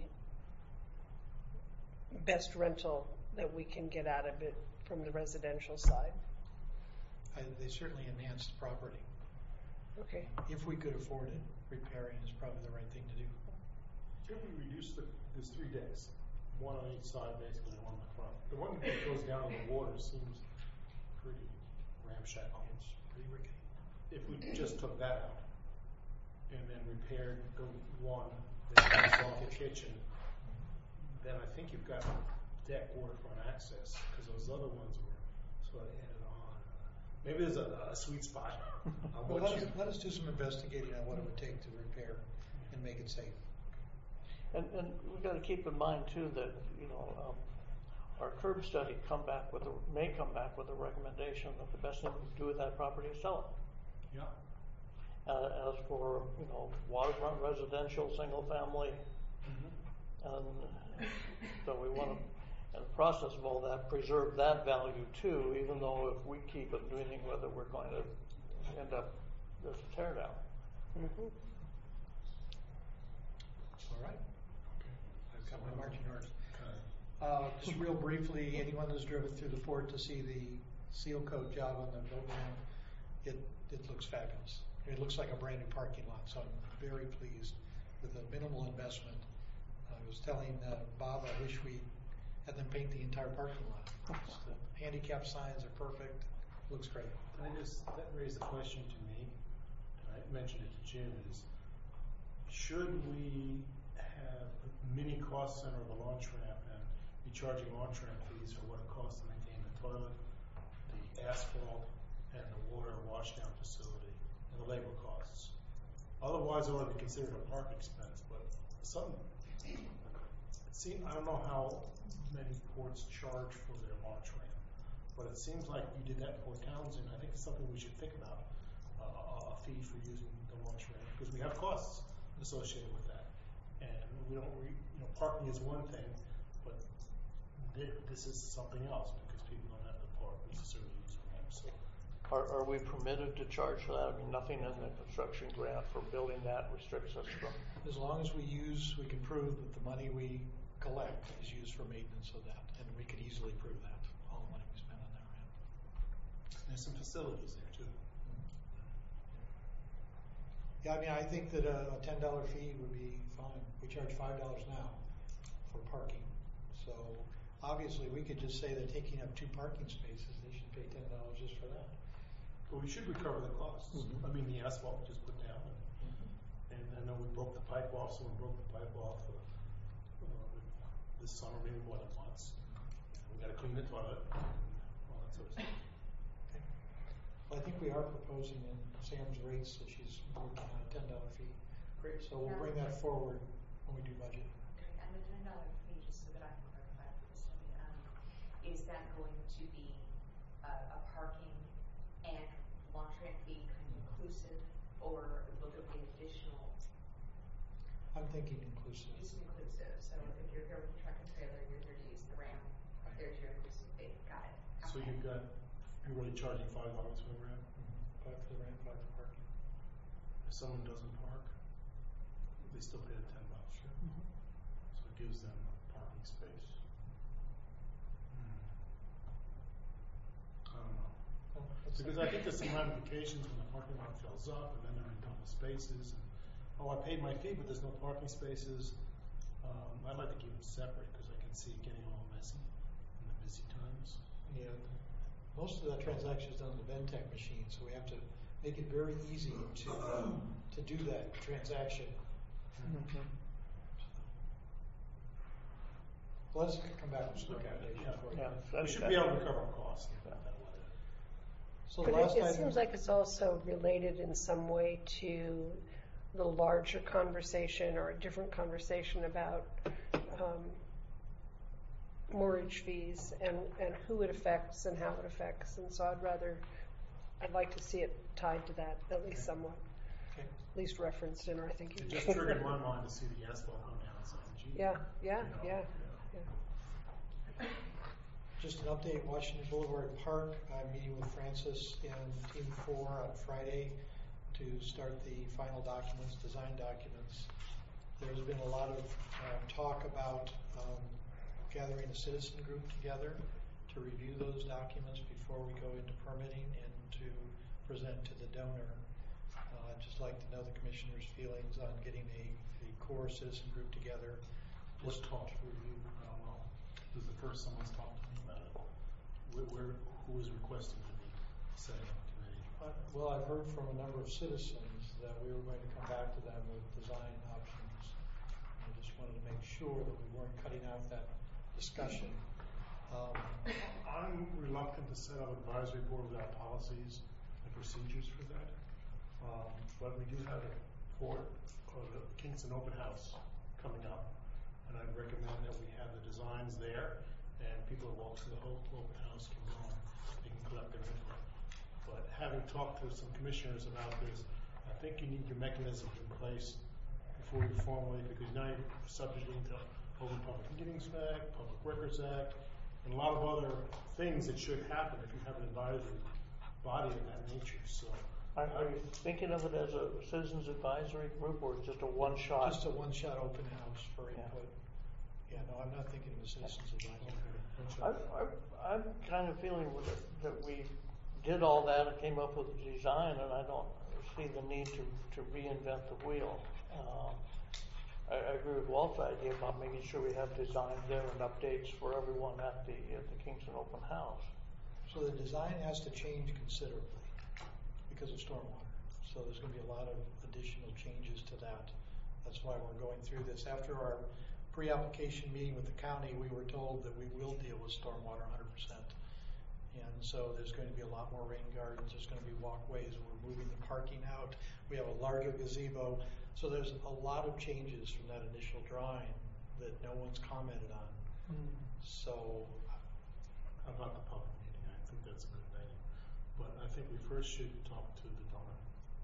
best rental that we can get out of it from the residential side? I, they certainly enhance the property. Okay. If we could afford it, repairing is probably the right thing to do. Can we reduce the, there's three decks, one on each side basically, and one in the front. The one that goes down in the water seems pretty ramshackle. It's pretty rickety. If we just took that out and then repaired the one that goes off the kitchen, then I think you've got deck waterfront access, because those other ones were sort of added on. Maybe there's a, a sweet spot. on Well, what let us, you- let us do some investigating on what it would take to repair and make it safe. And, and we've got to keep in mind too that, you know, um, our curb study come back with a, may come back with a recommendation that the best thing to do with that property is sell it. Yeah. Uh, as for, you know, waterfront residential, single family, and so we want to, in the process of all that, preserve that value too, even though if we keep it, meaning whether we're going to end up as a tear down. Mm-hmm. All right. I've got my marching orders. Okay. Uh, just real briefly, anyone who's driven through the fort to see the seal coat job on the boat ramp, it, it looks fabulous. It looks like a brand new parking lot, so I'm very pleased with the minimal investment. I was telling uh, Bob, I wish we had them paint the entire parking lot. Just the handicap signs are perfect. Looks great. Can I just, that raised the question to me, and I mentioned it to Jim, is should we have a mini cost center of a launch ramp and be charging launch ramp fees for what it costs to maintain the toilet, the asphalt, and the water washdown facility, and the labor costs? Otherwise, it ought to be considered a park expense, but some, it seems, I don't know how many ports charge for their launch ramp, but it seems like you did that for Townsend. I think it's something we should think about, uh, a fee for using the launch ramp, because we have costs associated with that. And we don't, re, you know, parking is one thing, but th this is something else, because people don't have to park necessarily use the ramp. So Are, are we permitted to charge for that? I mean, nothing in the construction grant for building that restricts us from. As long as we use, we can prove that the money we collect is used for maintenance of that, and we could easily prove that, all the money we spend on that ramp. There's some facilities there too. Yeah, I mean, I think that a ten dollar fee would be fine. We charge five dollars now for parking. So obviously, we could just say they're taking up two parking spaces, they should pay ten dollars just for that. But we should recover the costs. Mhm. I mean, the asphalt we just put down. And, and I know we broke the pipe off, so we broke the pipe off uh, uh, this summer, maybe more than once. We gotta clean the toilet, and all that sort of stuff. Okay. Well, I think we are proposing in Sam's rates that she's working on a ten dollar fee. Great, so we'll bring that forward when we do budget. And the ten dollar fee, just so that I can clarify for this, um, is that going to be a, a parking and launch ramp fee kind of inclusive, or will there be additional? I'm thinking inclusive. It's inclusive, so if you're here with a truck and trailer, you're here to use the ramp, there's your inclusive fee, got it. So Okay. you've got, you're really charging five dollars for the ramp? Five for the ramp, five for parking. If someone doesn't park, they still pay the ten bucks. So it gives them a parking space. Hmm. I don't know. Well, that's- Because I think there's some ramifications when the parking lot fills up and then there are double spaces. And, oh, I paid my fee, but there's no parking spaces. Um, I'd like to keep them separate because I can see it getting all messy in the busy times. Yeah, most of that transaction is done on the Ventec machine, so we have to make it very easy to, uh, to do that transaction. Well, let's come back with some recommendations for you. Yeah. We should be able to recover our costs. Yeah. So the But last it, it item. seems like it's also related in some way to the larger conversation or a different conversation about um, mortgage fees and, and who it affects and how it affects. And so I'd rather, I'd like to see it tied to that, at least somewhat, Okay. at least referenced in our thinking. It just triggered my mind to see the asphalt come down and saying, gee. Yeah, yeah, you know, yeah. Just an update, Washington Boulevard Park, I'm meeting with Francis and Team Four on Friday to start the final documents, design documents. There's been a lot of um, talk about um, gathering a citizen group together to review those documents before we go into permitting and to present to the donor. Uh, I'd just like to know the commissioner's feelings on getting a, a core citizen group together. Let's talk review. I don't know. This is the first someone's talked to me about it. Where, where, who is requesting to be setting up a committee? Uh, Well, I've heard from a number of citizens that we were going to come back to them with design options. I just wanted to make sure that we weren't cutting out that discussion. Um, I'm reluctant to set up an advisory board without policies and procedures for that. Um, but we do have a port, or the Kingston Open House coming up. And I'd recommend that we have the designs there, and people who walk through the whole open house can go on, they can collect their input. But having talked to some commissioners about this, I think you need your mechanisms in place before you formally, because now you're subjecting to Open Public Meetings Act, Public Records Act, and a lot of other things that should happen if you have an advisory body of that nature. So, Are, are you thinking of it as a citizens advisory group or just a one shot? Just a one-shot open house for Yeah. input. Yeah, no, I'm not thinking of a citizens advisory. I, I, I'm kind of feeling with it that we did all that and came up with a design, and I don't see the need to, to reinvent the wheel. Um, I, I agree with Walt's idea about making sure we have designs there and updates for everyone at the at the Kingston Open House. So the design has to change considerably because of stormwater. So there's going to be a lot of additional changes to that. That's why we're going through this. After our pre-application meeting with the county, we were told that we will deal with stormwater one hundred percent. And so there's going to be a lot more rain gardens. There's going to be walkways. We're moving the parking out. We have a larger gazebo. So there's a lot of changes from that initial drawing that no one's commented on. Mm. So how about the public meeting? I think that's a good thing. But I think we first should talk to the donor.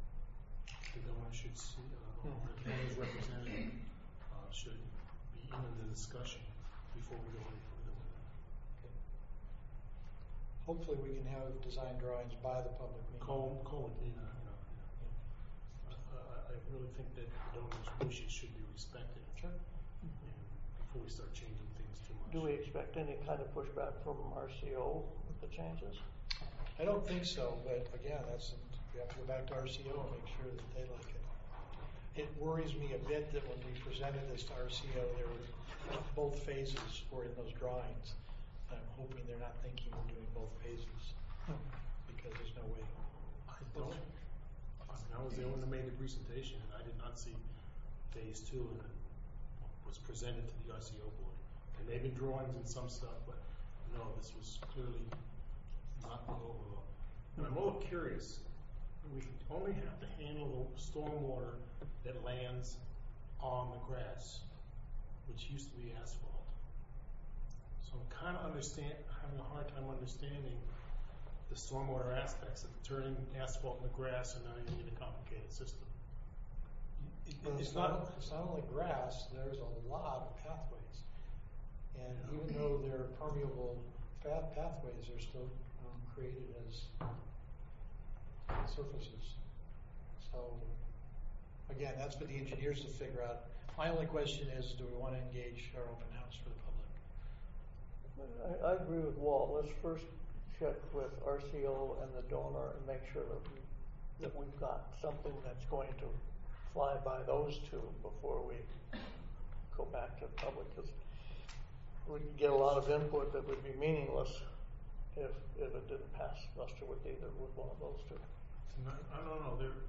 The donor should see, uh, Hmm. the donor's representative uh, should be in the discussion before we go any further with it. hopefully we can have design drawings by the public meeting. Cole, Cole, you know, you know, you know. Uh, I really think that the donors' wishes should be respected. Sure. And before we start changing things too much. Do we expect any kind of pushback from R C O with the changes? I don't think so, but again, that's, we have to go back to R C O and make sure that they like it. It worries me a bit that when we presented this to R C O, there were both phases were in those drawings. I'm hoping they're not thinking we're doing both phases, because there's no way. I don't. I mean, I was the one that made the presentation, and I did not see phase two, and it was presented to the R C O board. And maybe drawings and some stuff, but no, this was clearly not the overall. And I'm a little curious. We only have to handle the stormwater that lands on the grass, which used to be asphalt. So I'm kind of understand, having a hard time understanding the stormwater aspects of turning asphalt into grass, and now you need a complicated system. It, it, Well, it's it's not. not, it's not only grass, there's a lot of pathways. And even though they're permeable path, pathways, they're still um, created as surfaces. So, again, that's for the engineers to figure out. My only question is, do we want to engage our open house for the public? I, I agree with Walt. Let's first check with R C O and the donor and make sure that we, that we've got something that's going to fly by those two before we go back to the public, because we could get a lot of input that would be meaningless if, if it didn't pass muster with either, with one of those two. I, I don't know. They're,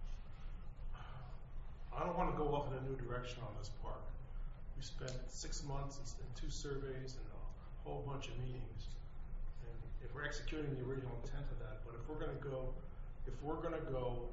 I don't want to go off in a new direction on this park. We spent six months and, and two surveys and a whole bunch of meetings. And if we're executing the original intent of that, but if we're going to go, if we're going to go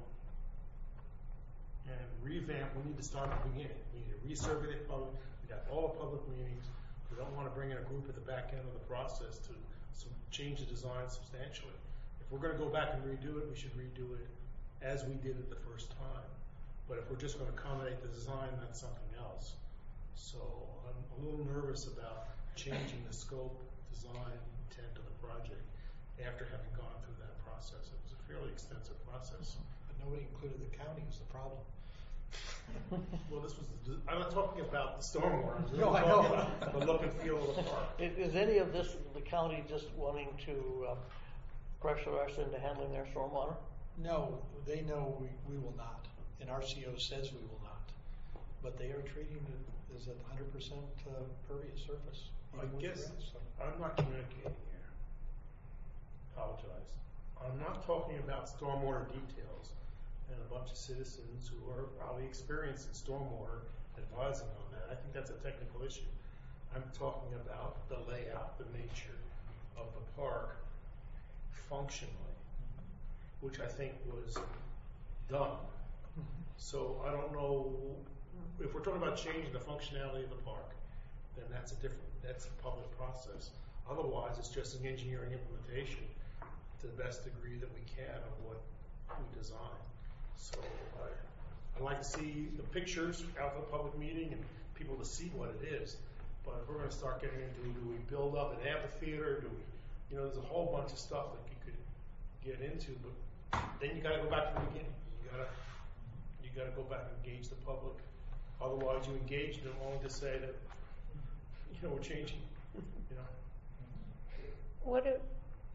and revamp, we need to start at the beginning. We need to resurvey the public. We got all the public meetings. We don't want to bring in a group at the back end of the process to some, change the design substantially. If we're going to go back and redo it, we should redo it as we did it the first time. But if we're just going to accommodate the design, that's something else. So I'm a little nervous about changing the scope, design, intent of the project after having gone through that process. It was a fairly extensive process. But nobody included the county as the problem. Well, this was, the, I'm not talking about the stormwater. I'm No, I talking know. about the look and feel of the park. Is, is any of this the county just wanting to uh, pressure us into handling their stormwater? No, they know we, we will not, and R C O says we will not. But they are treating it as a hundred percent uh, pervious surface. I even with guess grass, so. I'm not communicating here. Apologize. I'm not talking about stormwater details and a bunch of citizens who are probably experienced in stormwater advising on that. I think that's a technical issue. I'm talking about the layout, the nature of the park functionally, which I think was done. So I don't know if we're talking about changing the functionality of the park, then that's a different, that's a public process. Otherwise, it's just an engineering implementation to the best degree that we can of what we design. So I, I'd like to see the pictures out of the public meeting and people to see what it is. But if we're going to start getting into, do we build up an amphitheater? Do we, you know, there's a whole bunch of stuff that you could get into, but then you got to go back to the beginning. You got to, you got to go back and engage the public. Otherwise, you engage them only to say that, you know, we're changing. You know. What if,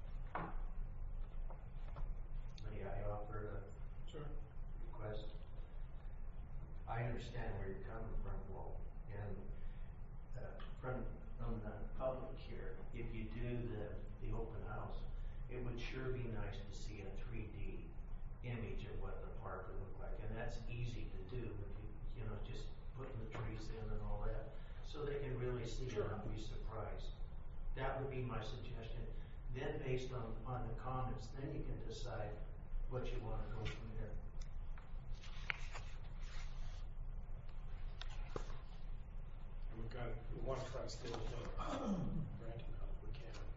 May I offer a Sure. request? I understand where you're coming from, Walt, and uh, from from the public here, if you do the the open house, it would sure be nice to see a three D image of what the park would look like, and that's easy to do if you you know just putting the trees in and all that, so they can really see Sure. and not be surprised. That would be my suggestion. Then, based on on the comments, then you can decide what you want to go from there. We got, we want to try to stay within granting how we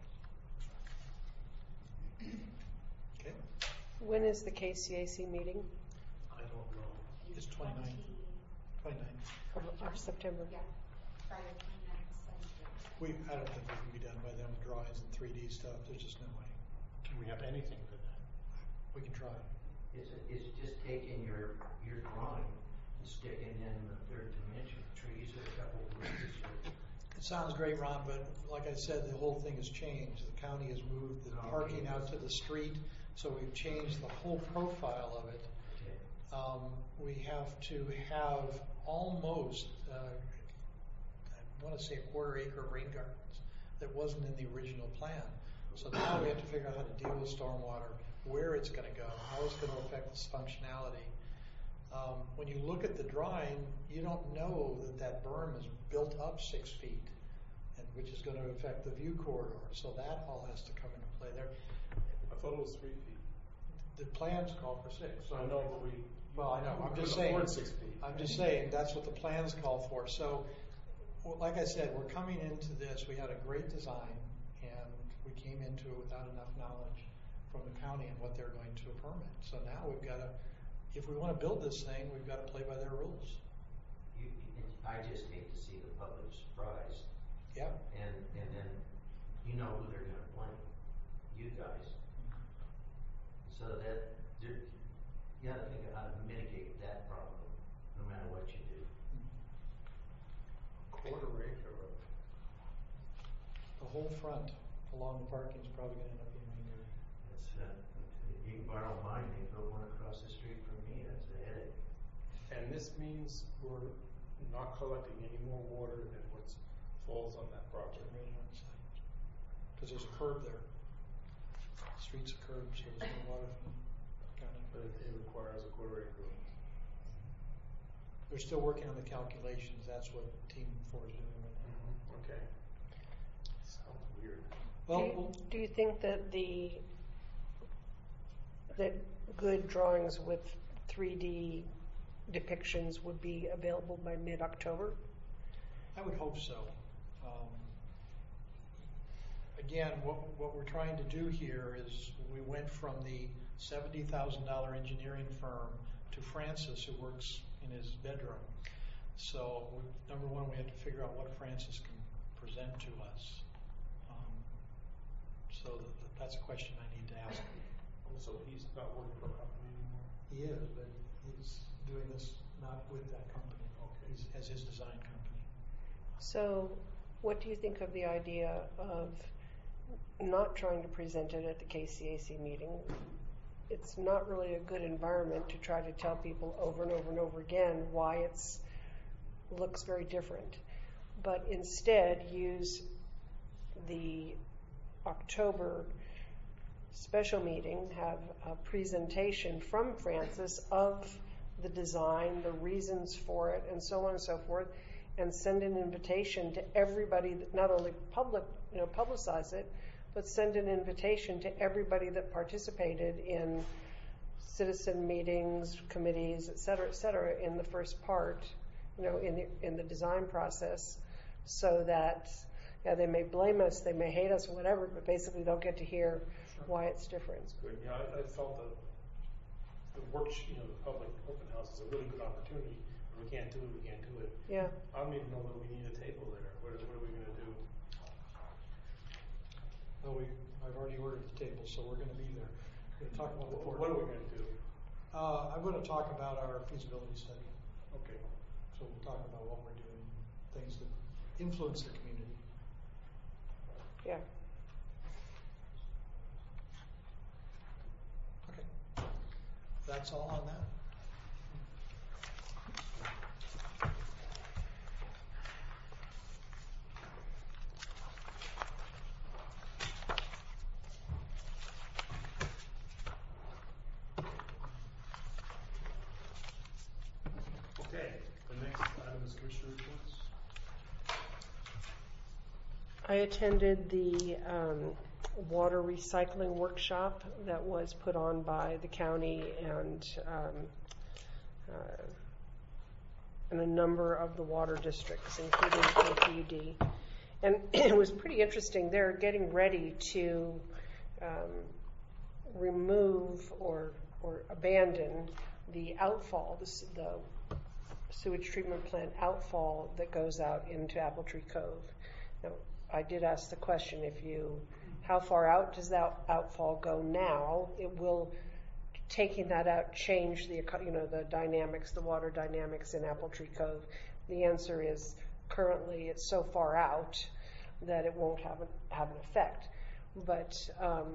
can. Okay, when is the K C A C meeting? I don't know. it's twenty-nine, twenty-nine. Or, or September? Yeah, Friday, twenty-ninth, September. We, I don't think we can be done by then with drawings and three D stuff, there's just no way. Should we have anything for that? We can try. It's, it's just taking your, your drawing and sticking in the third dimension, trees or a couple of bushes. It sounds great, Ron, but like I said, the whole thing has changed. The county has moved the parking out to the street, so we've changed the whole profile of it. Okay. Um, we have to have almost, uh, I want to say a quarter acre of rain gardens that wasn't in the original plan. So now we have to figure out how to deal with stormwater, where it's going to go, how it's going to affect this functionality. Um, when you look at the drawing, you don't know that that berm is built up six feet, and which is going to affect the view corridor. So that all has to come into play there. I thought it was three feet. The plans call for six. So I know, but we. Well, I know. I'm we just couldn't saying. afford six feet. I'm just saying that's what the plans call for. So, well, like I said, we're coming into this. We had a great design, and we came into it without enough knowledge from the county and what they're going to permit. So now we've got to, if we want to build this thing, we've got to play by their rules. You, you- I just hate to see the public surprised, Yeah. and, and then you know who they're gonna blame, you guys. So that, there, you gotta think of how to mitigate that problem, no matter what you do. Quarter acre of. The whole front along the parking is probably going to end up being rain garden. It's, uh, you can borrow mine, you can go one across the street from me, that's a headache. And this means we're not collecting any more water than what falls on that project. Because there's a curb there. The street's a curb, so there's no water from the county. But it, it requires a quarter acre. They're still working on the calculations. That's what Team Four is doing right now. Okay. Sounds weird. Well, do, you, we'll- do you think that the that good drawings with three D depictions would be available by mid-October? I would hope so. Um, again, what, what we're trying to do here is we went from the seventy thousand dollars engineering firm to Francis, who works in his bedroom. So, we, number one, we have to figure out what Francis can present to us. Um, so th- that's a question I need to ask. So he's not working for a company anymore? He is, but he's doing this not with that company. Okay. He's as his design company. So, what do you think of the idea of not trying to present it at the K C A C meeting? It's not really a good environment to try to tell people over and over and over again why it's looks very different, but instead use the October special meeting, have a presentation from Francis of the design, the reasons for it, and so on and so forth, and send an invitation to everybody that not only public, you know, publicize it, but send an invitation to everybody that participated in citizen meetings, committees, et cetera, et cetera, in the first part, you know, in the in the design process, so that yeah, they may blame us, they may hate us, whatever, but basically they'll get to hear why it's different. Good. Yeah, I, I felt that the work, you know, the public open house is a really good opportunity. If we can't do it, we can't do it. Yeah. I don't even know that we need a table there. What, what are we going to do? Well, we, I've already ordered the table, so we're going to be there. We're going to talk about the What, port. what are we going to do? Uh, I'm going to talk about our feasibility study. Okay. So we'll talk about what we're doing, things that influence the community. Yeah. Okay. That's all on that. Okay. The next item is commissioner reports. I attended the um, water recycling workshop that was put on by the county and um, uh, and a number of the water districts, including K P U D. And it was pretty interesting. They're getting ready to um, remove or or abandon the outfall, the, s- the sewage treatment plant outfall that goes out into Apple Tree Cove. Now, I did ask the question if you how far out does that outfall go now? It will, taking that out, change the, eco- you know, the dynamics, the water dynamics in Apple Tree Cove. The answer is currently it's so far out that it won't have, a, have an effect. But um,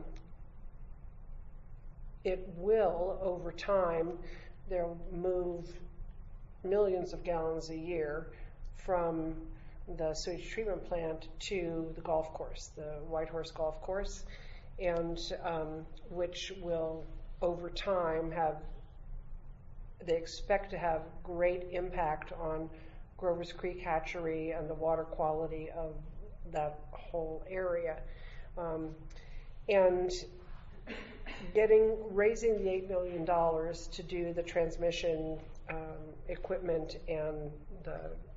it will, over time, they'll move millions of gallons a year from the sewage treatment plant to the golf course, the Whitehorse Golf Course, and um, which will, over time, have, they expect to have great impact on Grover's Creek Hatchery and the water quality of that whole area. Um, and getting, raising the eight million dollars to do the transmission um, equipment and the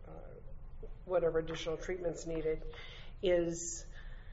uh, whatever additional treatments needed is,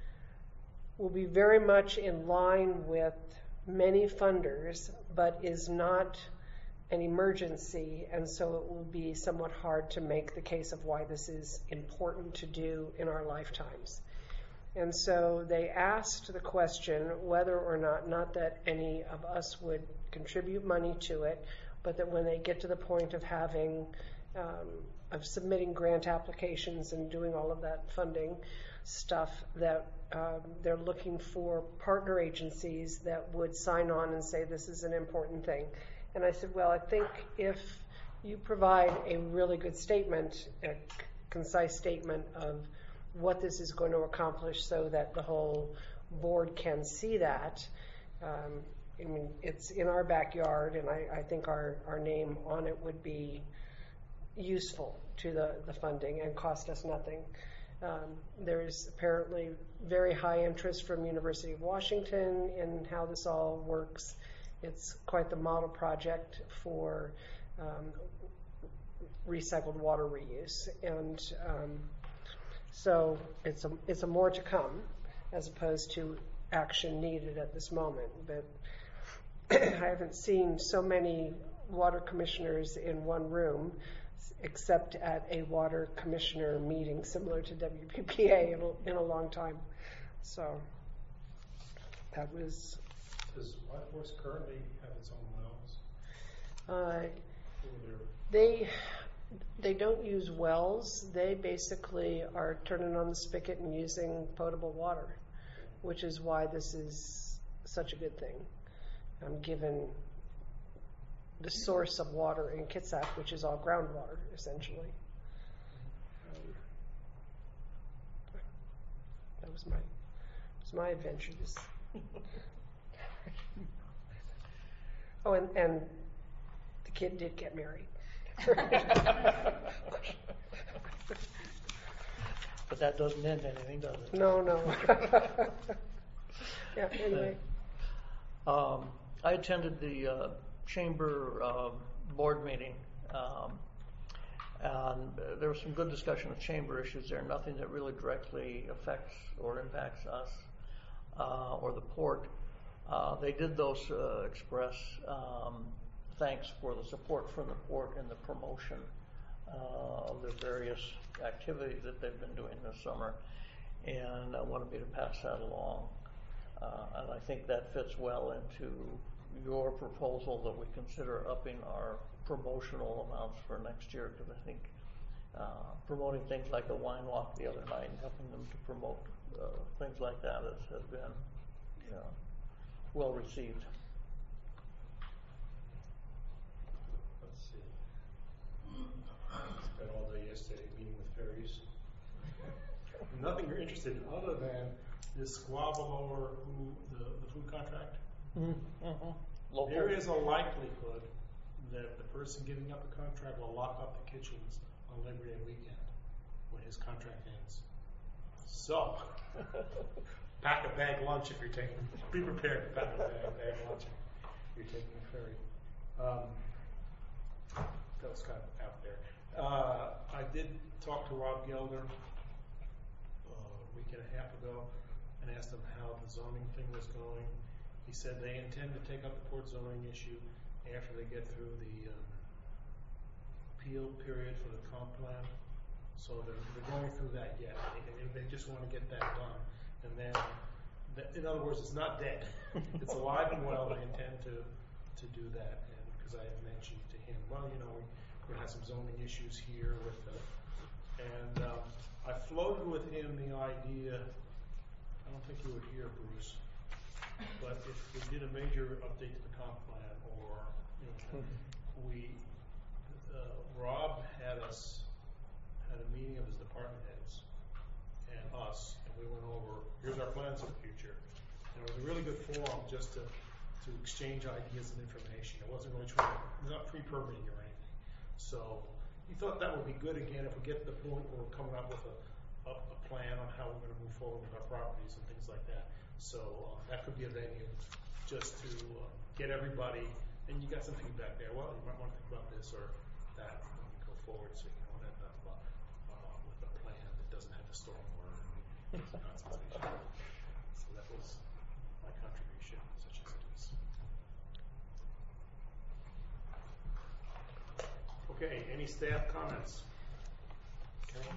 will be very much in line with many funders, but is not an emergency, and so it will be somewhat hard to make the case of why this is important to do in our lifetimes. And so they asked the question whether or not, not that any of us would contribute money to it, but that when they get to the point of having, um, of submitting grant applications and doing all of that funding stuff, that um, they're looking for partner agencies that would sign on and say this is an important thing. And I said, well, I think if you provide a really good statement, a c- concise statement of what this is going to accomplish so that the whole board can see that, um, I mean, it's in our backyard, and I, I think our, our name on it would be useful to the, the funding and cost us nothing. Um, there's apparently very high interest from University of Washington in how this all works. It's quite the model project for um, recycled water reuse, and um, so it's a it's a more to come, as opposed to action needed at this moment. But I haven't seen so many water commissioners in one room, except at a water commissioner meeting similar to W P P A in a, in a long time. So that was. Does Whitehorse currently have its own wells? Uh, Or they're- they they don't use wells. They basically are turning on the spigot and using potable water, which is why this is such a good thing. Um, given the source of water in Kitsap, which is all groundwater, essentially. Um, that was my was my adventure. This. Oh, and, and the kid did get married. But that doesn't end anything, does it? No, no. Yeah, anyway. Um, I attended the uh, chamber uh, board meeting, um, and there was some good discussion of chamber issues there, nothing that really directly affects or impacts us uh, or the port. Uh, they did those uh, express um, thanks for the support from the port in the promotion uh, of the various activities that they've been doing this summer, and I wanted me to pass that along. Uh, and I think that fits well into your proposal that we consider upping our promotional amounts for next year, because I think uh, promoting things like the wine walk the other night and helping them to promote uh, things like that has, has been, you know, well received. Let's see. Spent all day yesterday meeting with ferries. Nothing you're interested in other than this squabble over who the, the food contract. Mm-hmm. There is a likelihood that the person giving up a contract will lock up the kitchens on Labor Day weekend when his contract ends. So, pack a bag lunch if you're taking, be prepared to pack a bag, bag lunch if you're taking a ferry. Um, that was kind of out there. Uh, I did talk to Rob Gelder uh, a week and a half ago and asked him how the zoning thing was going. He said they intend to take up the port zoning issue after they get through the um, appeal period for the comp plan. So they're, they're going through that yet. They, they just want to get that done. And then that- in other words, it's not dead. It's alive and well. I intend to, to do that, and because I had mentioned to him, well, you know, we're gonna have some zoning issues here with the, and um, I floated with him the idea, I don't think you were here, Bruce, but if we did a major update to the comp plan, or, you know, we, uh, Rob had us, had a meeting of his department heads and us, and we went over, here's our plans for the future. And it was a really good forum just to, to exchange ideas and information. It wasn't really trying, it was not pre-permitting or anything. So he thought that would be good again if we get to the point where we're coming up with a, a, a plan on how we're gonna move forward with our properties and things like that. So uh, that could be a venue just to uh, get everybody, and you got some feedback there. Well, you might want to think about this or that when we go forward, so you don't end up uh, uh, with a plan that doesn't have the stormwater and conservation. So that was my contribution, such as it is. Okay, any staff comments? Okay.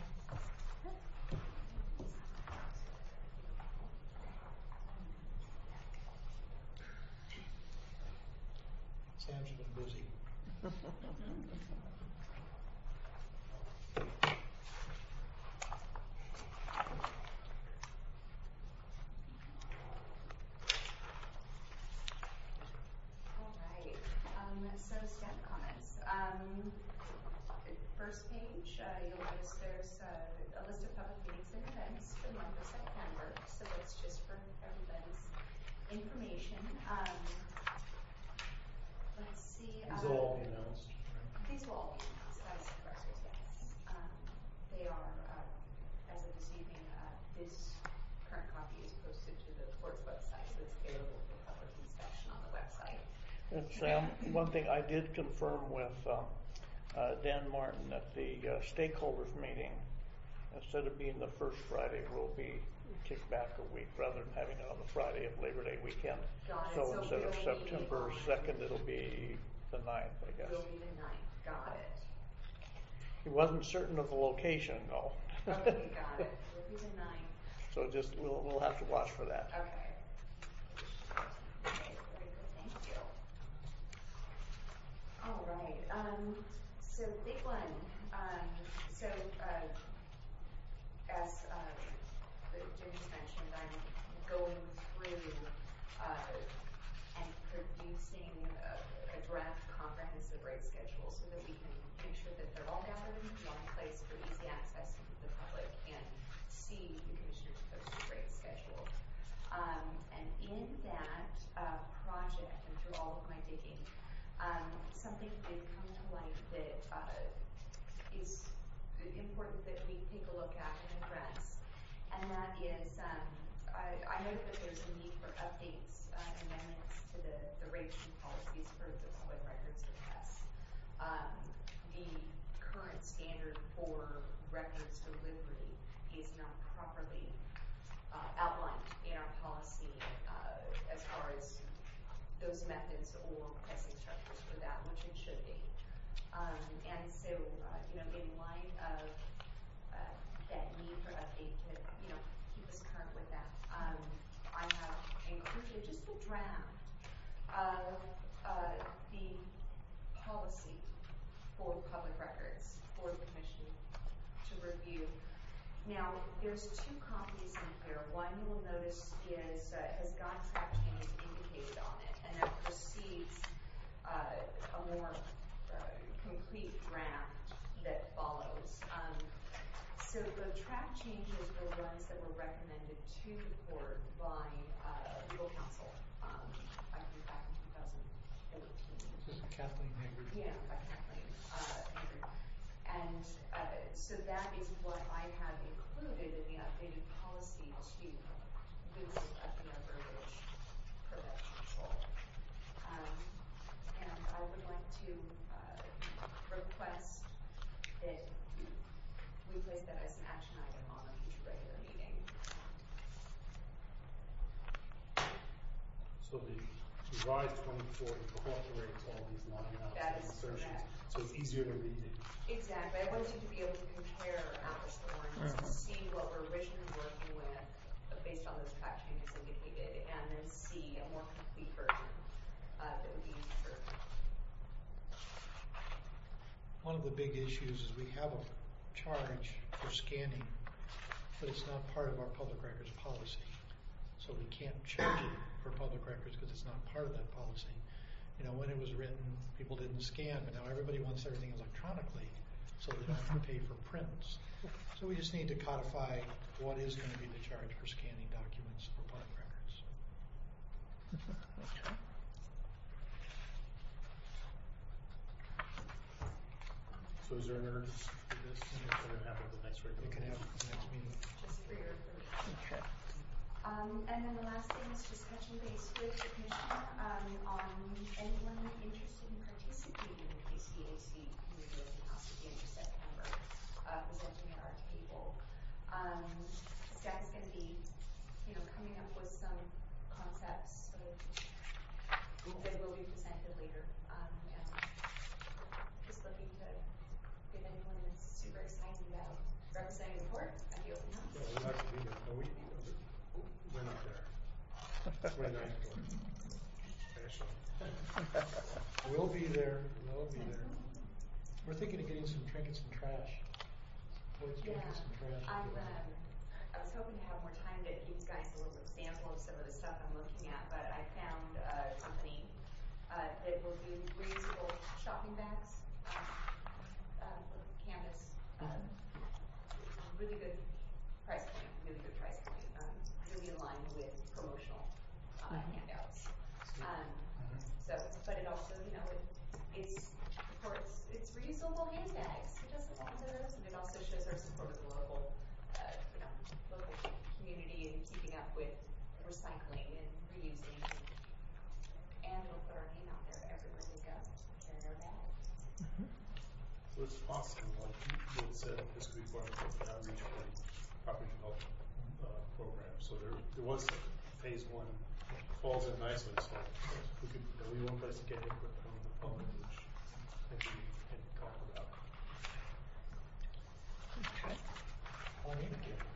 Sam's been busy. All right, um, so staff comments. Um, first page, uh, you'll notice there's uh, a list of public meetings and events for the month of September, so that's just for everybody's information. Um, let's see. These uh, will all be announced, right? These will all be announced as expressors, yes. Um, they are, uh, as of this evening, uh, this current copy is posted to the board's website, so it's available for public inspection on the website. And Sam, one thing I did confirm with um, uh, Dan Martin at the uh, stakeholders meeting, instead of being the first Friday, will be kicked back a week rather than having it on the Friday of Labor Day weekend. Got it. So So instead of it'll be September on- second, it'll be the ninth, I guess. Will be the ninth, got it. He wasn't certain of the location, though. Okay, got it, will be the ninth, So just, we'll, we'll have to watch for that. okay. Okay, very good, thank you. All right, um, so big one, um, so, uh, as, uh, Jim just mentioned, I'm going through, uh, and producing a, a draft comprehensive rate schedule so that we can make sure that they're all gathered in one place for easy access to the public and see the commissioner's posted rate schedule. Um, and in that, uh, project and through all of my digging, um, something did come to light that, uh, is important that we take a look at and address. And that is, um, I, I know that there's a need for updates, uh, amendments to the, the rates and policies for the public records requests. Um, the current standard for records delivery is not properly uh, outlined in our policy uh, as far as those methods or pricing structures for that, which it should be. Um, and so, uh, you know, in light of uh, that need for update to, you know, keep us current with that, um, I have included just a draft of uh, the policy for public records for the commission to review. Now, there's two copies in here. One you will notice is uh, has got track changes indicated on it, and that precedes uh, a more uh, complete draft that follows. Um, so the track changes were ones that were recommended to the court by uh, legal counsel, um, I think back in two thousand fourteen. This is Kathleen Hager. Yeah, by Kathleen uh, Hager. And uh, so that is what I have included in the updated policy to loosen up the verbiage per that control. Um, and I would like to uh, request that we place that as an action item on a future regular meeting. So the revised twenty-four incorporates all these line outs That and is insertions, correct. so it's easier to read it. Exactly. I want you to be able to compare apples to oranges and see what we're originally working with uh, based on those track changes indicated see a more complete version uh, that would be used for. One of the big issues is we have a charge for scanning, but it's not part of our public records policy. So we can't charge it for public records because it's not part of that policy. You know, when it was written, people didn't scan, but now everybody wants everything electronically, so they don't have to pay for prints. So we just need to codify what is going to be the charge for scanning documents for public records. Okay. So is there an urgency for this? We're going to have it at the next regular We can have meeting. the next meeting. Just for your information. Okay. Um, and then the last thing is just touching base with the commissioner um, on anyone interested in participating in the K C A C community open house at the end of September, uh, presenting at our table. Um, staff is going to be, you know, coming up with some concepts sort of that will be presented later. Um, and just looking to get anyone that's super excited about representing the court at the open house. Yeah, we'd like to be there. No, we, we're not there. twenty-ninth floor. Actually. We'll be there. We'll be there. We're thinking of getting some trinkets and trash. Toys, Yeah, trinkets and trash. I'm, um, I was hoping to have more time to give you guys a little example of some of the stuff I'm looking at, but I found a company uh, that will do reusable shopping bags uh, uh, with canvas. Uh, really good price point, really good price point, um, really in line with promotional uh, handouts. Um, so, but it also, you know, it, it's, of course, it's reusable handbags. Who doesn't want those? And it also shows our support of the local, uh, you know, local community and keeping up with recycling and reusing. And we'll put our name out there everywhere we go, carry our bag. So it's possible, like you had said, this could be part of the outreach for the property development uh, program. So there, there was phase one, falls in nicely. So we could, that we one place to get input from the public, which I think we can talk about. Okay. I'll need to get it.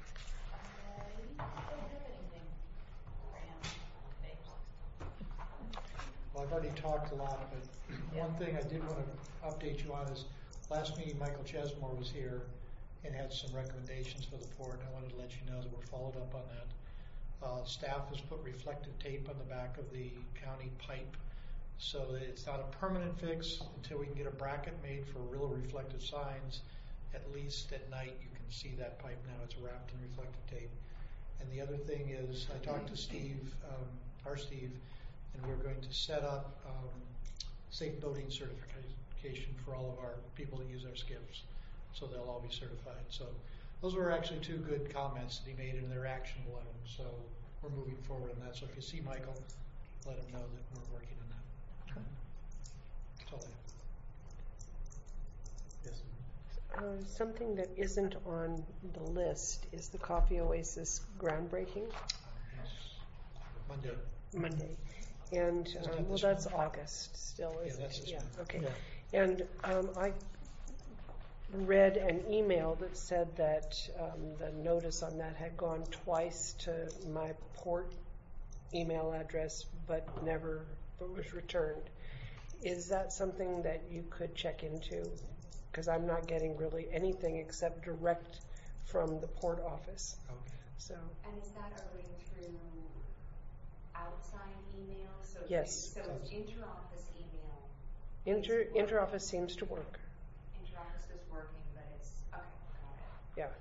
Well, I've already talked a lot, but one thing I did want to update you on is last meeting Michael Chesmore was here and had some recommendations for the board. I wanted to let you know that we're followed up on that. Uh, staff has put reflective tape on the back of the county pipe so that it's not a permanent fix until we can get a bracket made for real reflective signs. At least at night you can see that pipe now. It's wrapped in reflective tape. And the other thing is I talked to Steve, um, our Steve, and we're going to set up um, safe boating certification for all of our people that use our skiffs. So they'll all be certified. So those were actually two good comments that he made, and they're actionable items. So we're moving forward on that. So if you see Michael, let him know that we're working on that. That's all I have. Yes. Uh, something that isn't on the list is the Coffee Oasis groundbreaking Yes. Monday. Monday. And, Isn't um, that well, this that's month? August still, Yeah, isn't that's it? this Yeah, month. okay. Yeah. And um, I read an email that said that um, the notice on that had gone twice to my port email address, but never but was returned. Is that something that you could check into? Because I'm not getting really anything except direct from the port office. Okay. So And is that going through outside email? So it's- Yes. So it's inter-office email. inter It's working. interoffice seems to work. Inter-office is working, but it's, okay, got it. Yeah.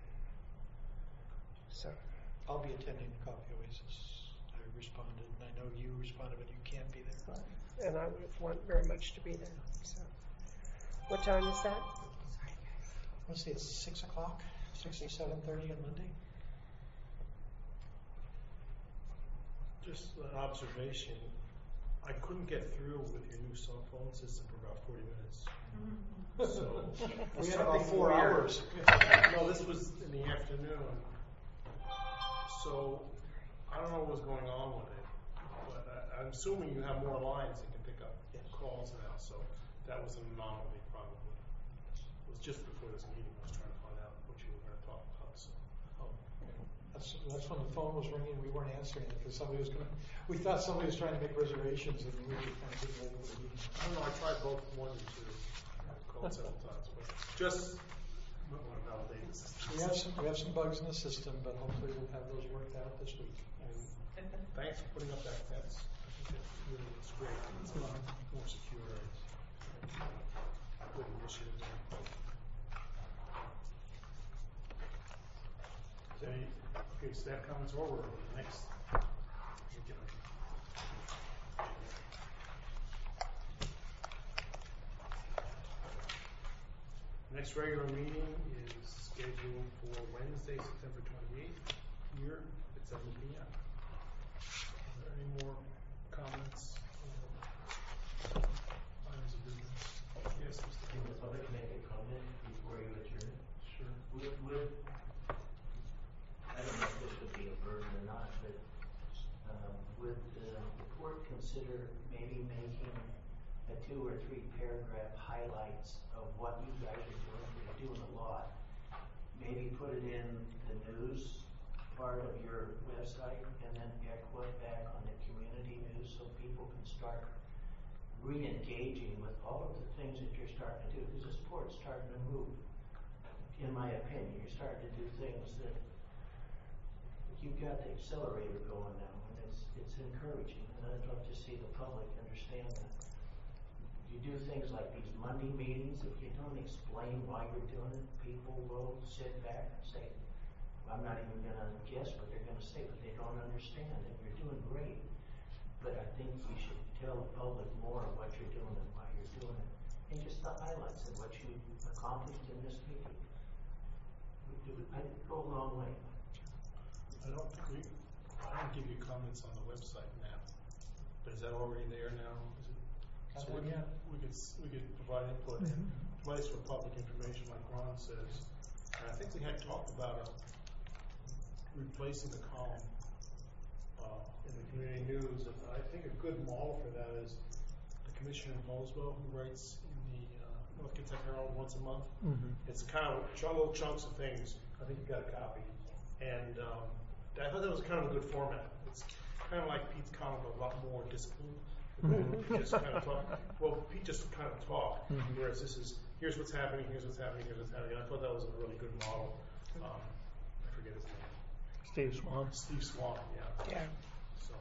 So I'll be attending the Coffee Oasis. I responded, and I know you responded, but you can't be there. and I would want very much to be there. So what time is that? Let's see, it's six o'clock, six to seven thirty on Monday. Just an observation. I couldn't get through with your new cell phone system for about forty minutes. So We had about four hours. No, this was in the afternoon. So I don't know what was going on with it, but I, I'm assuming you have more lines that can pick up calls now. So that was an anomaly, probably. It was just before this meeting. I was trying to find out what you were going to talk about. So Oh, okay. I That's, that's when the phone was ringing, we weren't answering it, because somebody was gonna, we thought somebody was trying to make reservations, and we were kind of getting ready for the meeting. I don't know, I tried both one and two, I've called several times, but just, might wanna validate the system. We have some, we have some bugs in the system, but hopefully we'll have those worked out this week. And thanks for putting up that fence. I think it really looks great. It's a lot more secure. Good initiative there. Is there any, okay, staff comments over. Next. Next regular meeting is scheduled for Wednesday, September twenty-eighth, here at seven P M Are there any more comments or items of business? Yes, Mister Can the public make a comment before you adjourn? Sure. Would, would, I don't know if this would be a burden or not, but, um, would the, the court consider maybe making a two or three paragraph highlights of what you guys are doing? You're doing a lot. Maybe put it in the news part of your website, and then echo it back on the community news so people can start re-engaging with all of the things that you're starting to do, because the sport's starting to move. In my opinion, you're starting to do things that you've got the accelerator going now, and it's it's encouraging, and I'd love to see the public understand that. You do things like these Monday meetings, if you don't explain why you're doing it, people will sit back and say, I'm not even gonna guess what they're gonna say, but they don't understand, and you're doing great. But I think you should tell the public more of what you're doing and why you're doing it, and just the highlights of what you accomplished in this meeting. I go a long way. I don't think we, I didn't give you comments on the website now, but is that already there now? Is it? Not So we there can, yet. we could, s- we could provide input and advice for public information like Ron says. And I think we had talked about uh, replacing the column uh, in the community news. And I think a good model for that is the Commissioner in Hallsville, who writes in the uh, North Kentucky Herald once a month. Mm-hmm. It's kind of chunk, little chunks of things. I think you got a copy. And um, I thought that was kind of a good format. It's kind of like Pete's column, but a lot more disciplined. Mhm. Just kind of talk. Well, Pete just kind of talk. Mhm. Whereas this is, here's what's happening, here's what's happening, here's what's happening. I thought that was a really good model. Um, I forget his name. Steve Swan. Steve Swan, yeah. Yeah. So,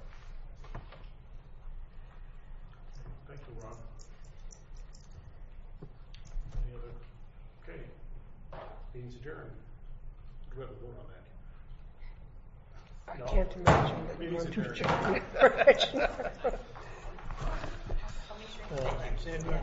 thank you, Ron. Any other? Okay. Meeting's adjourned. Do we have a vote on that? I No. can't imagine that you Meeting's want to adjourned. adjourn. Right. I'll make sure. Uh,